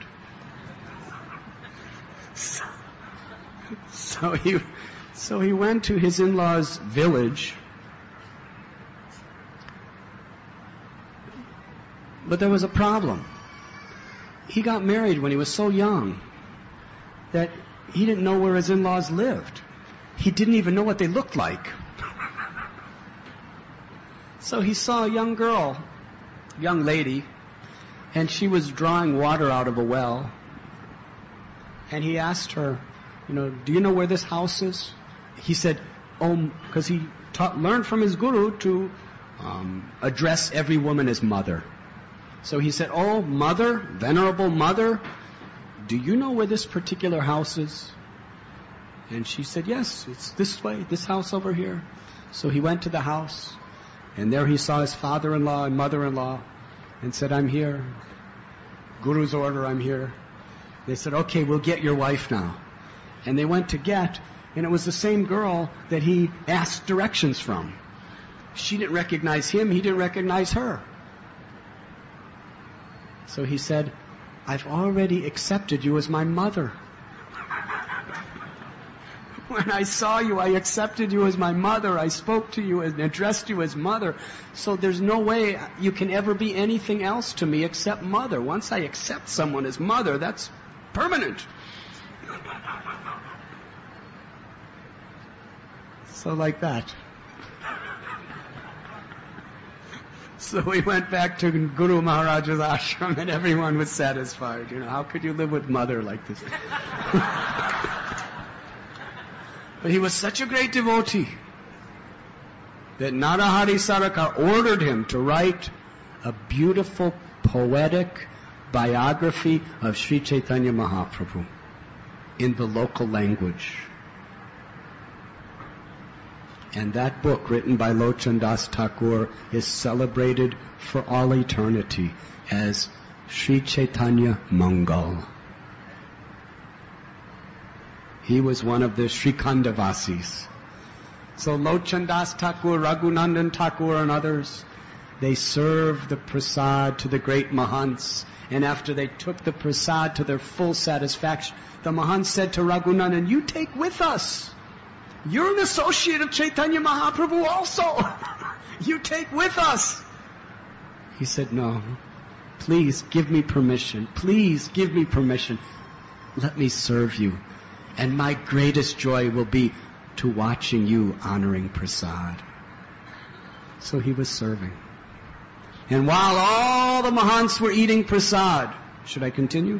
So, so he, so he went to his in-laws' village. But there was a problem. He got married when he was so young that he didn't know where his in-laws lived. He didn't even know what they looked like. So he saw a young girl, young lady, and she was drawing water out of a well. And he asked her, you know, do you know where this house is? He said, oh, because he taught, learned from his guru to um, address every woman as mother. So he said, oh, mother, venerable mother, do you know where this particular house is? And she said, yes, it's this way, this house over here. So he went to the house, and there he saw his father-in-law and mother-in-law, and said, I'm here. Guru's order, I'm here. They said, okay, we'll get your wife now. And they went to get, and it was the same girl that he asked directions from. She didn't recognize him, he didn't recognize her. So he said, I've already accepted you as my mother. When I saw you, I accepted you as my mother. I spoke to you and addressed you as mother. So there's no way you can ever be anything else to me except mother. Once I accept someone as mother, that's permanent. So like that. So we went back to Guru Maharaj's ashram and everyone was satisfied. You know, how could you live with mother like this? But he was such a great devotee that Narahari Sarakar ordered him to write a beautiful poetic biography of Sri Chaitanya Mahaprabhu in the local language. And that book, written by Lochan Das Thakur, is celebrated for all eternity as Sri Chaitanya Mangal. He was one of the Srikandavasis. So Lochan Das Thakur, Raghunandan Thakur and others, they served the prasad to the great Mahants. And after they took the prasad to their full satisfaction, the Mahants said to Raghunandan, you take with us. You're an associate of Chaitanya Mahaprabhu also. You take with us. He said, no, please give me permission. Please give me permission. Let me serve you. And my greatest joy will be to watching you honoring prasad. So he was serving. And while all the Mahants were eating prasad, should I continue?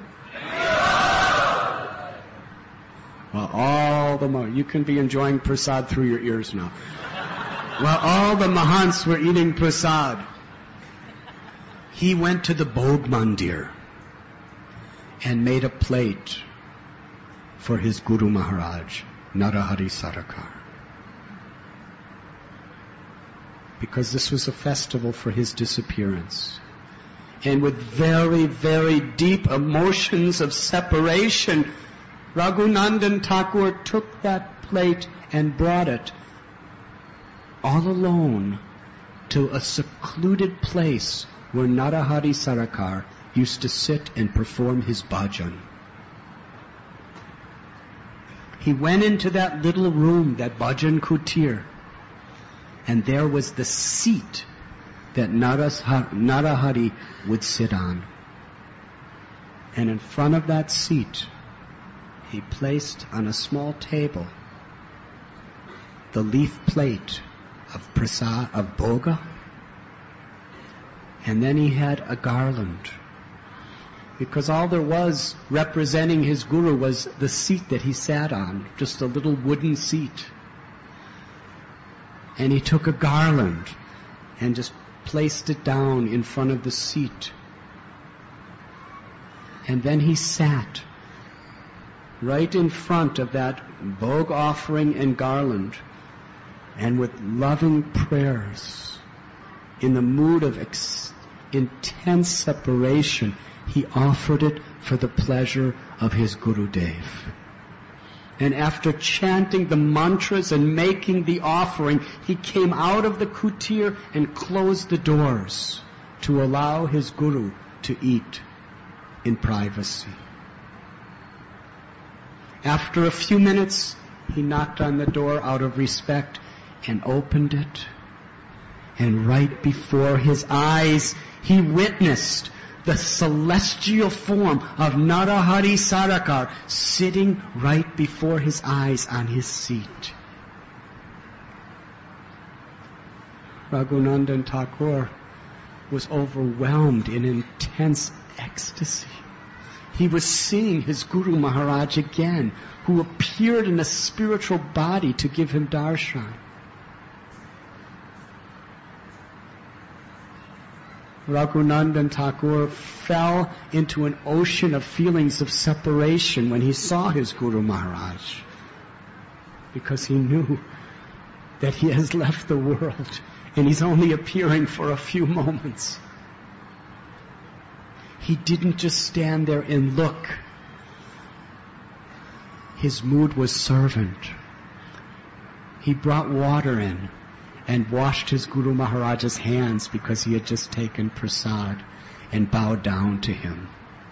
Well, all the Mahants, you can be enjoying prasad through your ears now. While all the Mahants were eating prasad, he went to the Bhog Mandir and made a plate for his Guru Maharaj, Narahari Sarakar. Because this was a festival for his disappearance. And with very, very deep emotions of separation, Raghunandan Thakur took that plate and brought it all alone to a secluded place where Narahari Sarakar used to sit and perform his bhajan. He went into that little room, that bhajan kutir, and there was the seat that Narahari would sit on. And in front of that seat, he placed on a small table the leaf plate of prasad, of bhoga, and then he had a garland. Because all there was representing his guru was the seat that he sat on, just a little wooden seat. And he took a garland and just placed it down in front of the seat. And then he sat right in front of that bhog offering and garland, and with loving prayers, in the mood of ex- intense separation, he offered it for the pleasure of his Gurudev. And after chanting the mantras and making the offering, he came out of the kutir and closed the doors to allow his Guru to eat in privacy. After a few minutes, he knocked on the door out of respect and opened it. And right before his eyes, he witnessed the celestial form of Narahari Sarakar sitting right before his eyes on his seat. Raghunandan Thakur was overwhelmed in intense ecstasy. He was seeing his Guru Maharaj again, who appeared in a spiritual body to give him darshan. Raghunandan Thakur fell into an ocean of feelings of separation when he saw his Guru Maharaj, because he knew that he has left the world and he's only appearing for a few moments. He didn't just stand there and look. His mood was servant. He brought water in and washed his Guru Maharaj's hands because he had just taken prasad, and bowed down to him.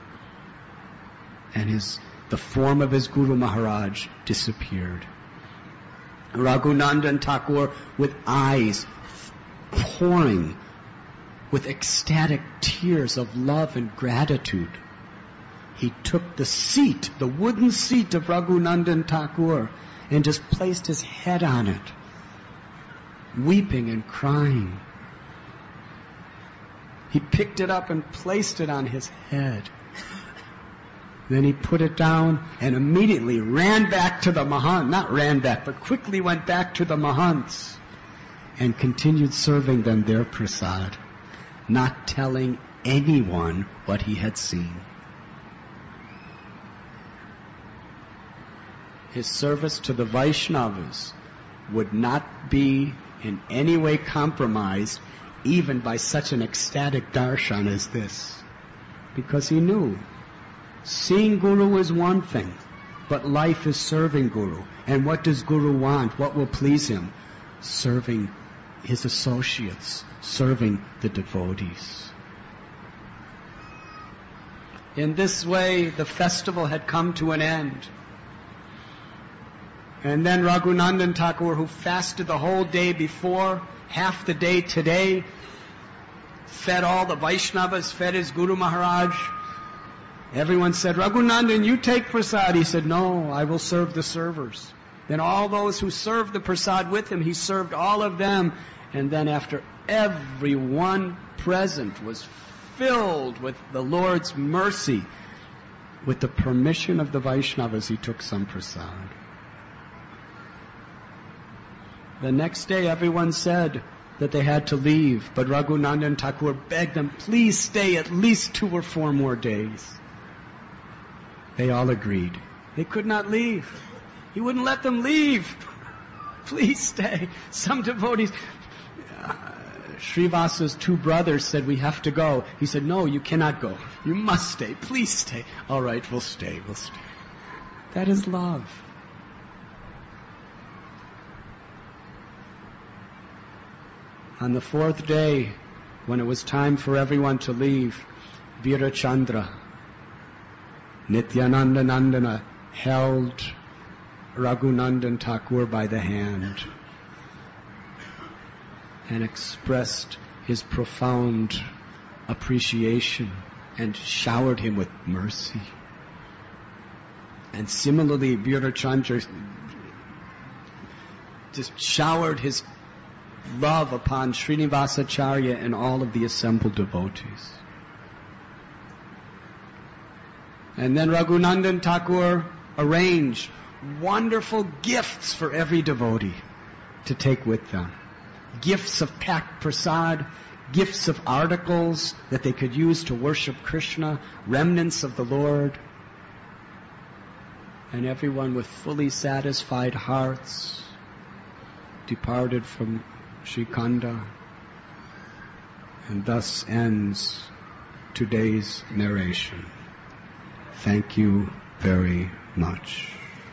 And his, the form of his Guru Maharaj disappeared. Raghunandan Thakur, with eyes pouring with ecstatic tears of love and gratitude, he took the seat, the wooden seat of Raghunandan Thakur, and just placed his head on it, weeping and crying. He picked it up and placed it on his head. Then he put it down and immediately ran back to the Mahant. Not ran back, but quickly went back to the Mahants and continued serving them their prasad, not telling anyone what he had seen. His service to the Vaishnavas would not be in any way compromised even by such an ecstatic darshan as this, because he knew seeing Guru is one thing, but life is serving Guru. And what does Guru want? What will please him? Serving his associates, serving the devotees. In this way, the festival had come to an end. And then Raghunandan Thakur, who fasted the whole day before, half the day today, fed all the Vaishnavas, fed his Guru Maharaj. Everyone said, Raghunandan, you take prasad. He said, no, I will serve the servers. Then all those who served the prasad with him, he served all of them. And then after everyone present was filled with the Lord's mercy, with the permission of the Vaishnavas, he took some prasad. The next day everyone said that they had to leave, but Raghunandan Thakur begged them, please stay at least two or four more days. They all agreed. They could not leave. He wouldn't let them leave. Please stay. Some devotees, uh, Srivasa's two brothers said, we have to go. He said, no, you cannot go. You must stay. Please stay. All right, we'll stay. We'll stay. That is love. On the fourth day, when it was time for everyone to leave, Virachandra, Nityananda Nandana held Raghunandan Thakur by the hand and expressed his profound appreciation and showered him with mercy. And similarly, Virachandra just showered his love upon Srinivasacharya and all of the assembled devotees. And then Raghunandan Thakur arranged wonderful gifts for every devotee to take with them. Gifts of packed prasad, gifts of articles that they could use to worship Krishna, remnants of the Lord. And everyone with fully satisfied hearts departed from Srikanda. And thus ends today's narration. Thank you very much.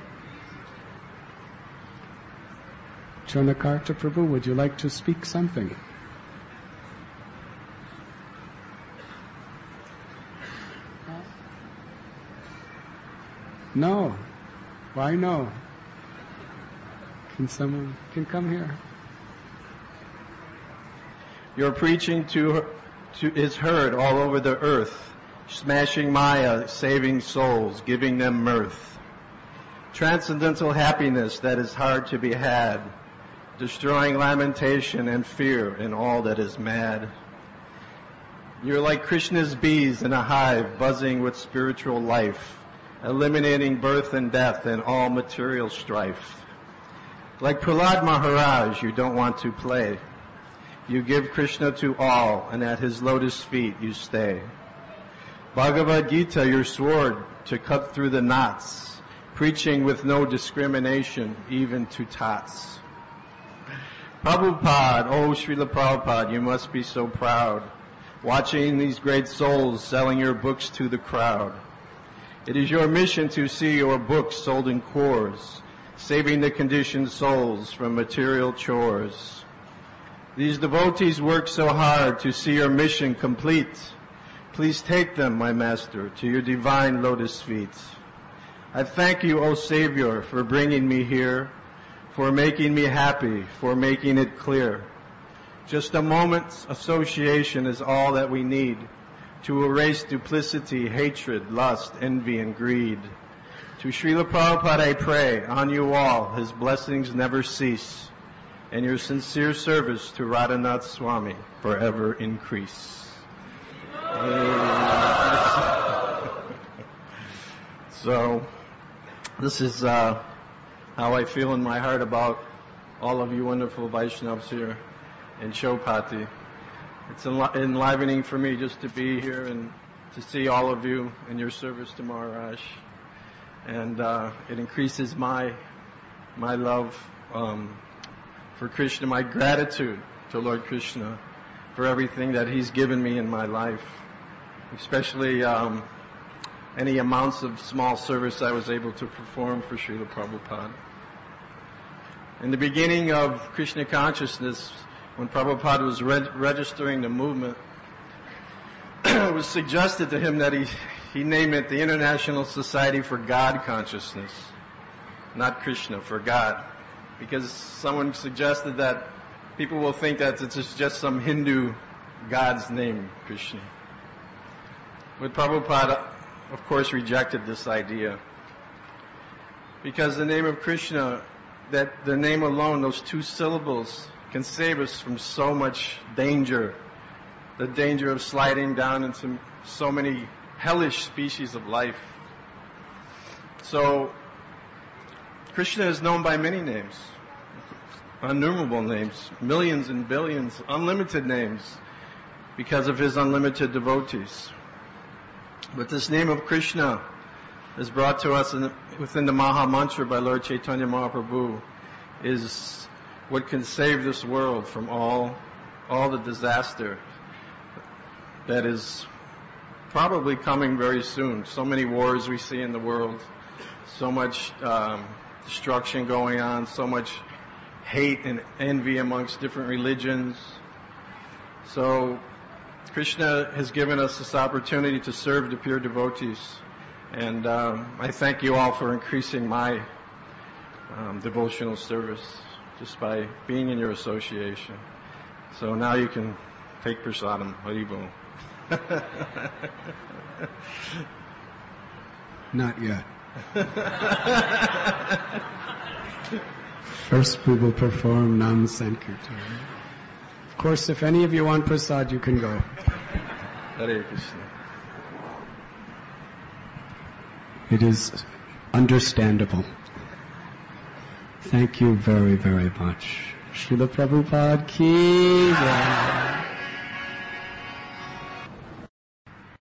Chanakarta Prabhu, would you like to speak something? No. Why no? Can someone can come here? Your preaching to, to is heard all over the earth, smashing Maya, saving souls, giving them mirth. Transcendental happiness that is hard to be had, destroying lamentation and fear in all that is mad. You're like Krishna's bees in a hive, buzzing with spiritual life, eliminating birth and death and all material strife. Like Prahlad Maharaj, you don't want to play. You give Krishna to all, and at his lotus feet you stay. Bhagavad Gita, your sword to cut through the knots, preaching with no discrimination, even to tots. Prabhupada, oh Srila Prabhupada, you must be so proud, watching these great souls selling your books to the crowd. It is your mission to see your books sold in cores, saving the conditioned souls from material chores. These devotees work so hard to see your mission complete. Please take them, my master, to your divine lotus feet. I thank you, O Savior, for bringing me here, for making me happy, for making it clear. Just a moment's association is all that we need to erase duplicity, hatred, lust, envy, and greed. To Srila Prabhupada I pray, on you all, his blessings never cease, and your sincere service to Radhanath Swami forever increase. So, this is uh, how I feel in my heart about all of you wonderful Vaishnavas here in Chowpatty. It's enli- enlivening for me just to be here and to see all of you in your service to Maharaj. And uh, it increases my my love um, for Krishna, my gratitude to Lord Krishna for everything that He's given me in my life, especially um, any amounts of small service I was able to perform for Srila Prabhupada. In the beginning of Krishna consciousness, when Prabhupada was reg- registering the movement, it was suggested to him that he, he name it the International Society for God Consciousness, not Krishna, for God. Because someone suggested that people will think that it's just some Hindu god's name, Krishna. But Prabhupada, of course, rejected this idea. Because the name of Krishna, that the name alone, those two syllables, can save us from so much danger. The danger of sliding down into so many hellish species of life. So, Krishna is known by many names, innumerable names, millions and billions, unlimited names, because of His unlimited devotees. But this name of Krishna is brought to us in the, within the Maha Mantra by Lord Chaitanya Mahaprabhu, is what can save this world from all, all the disaster that is probably coming very soon. So many wars we see in the world, so much um, destruction going on, so much hate and envy amongst different religions. So Krishna has given us this opportunity to serve the pure devotees. And um, I thank you all for increasing my um, devotional service just by being in your association. So now you can take prasadam. Haribol. Not yet. First we will perform Nam Sankirtan. Of course, if any of you want prasad, you can go. Hare Krishna. It is understandable. Thank you very, very much. Srila Prabhupada ki jai.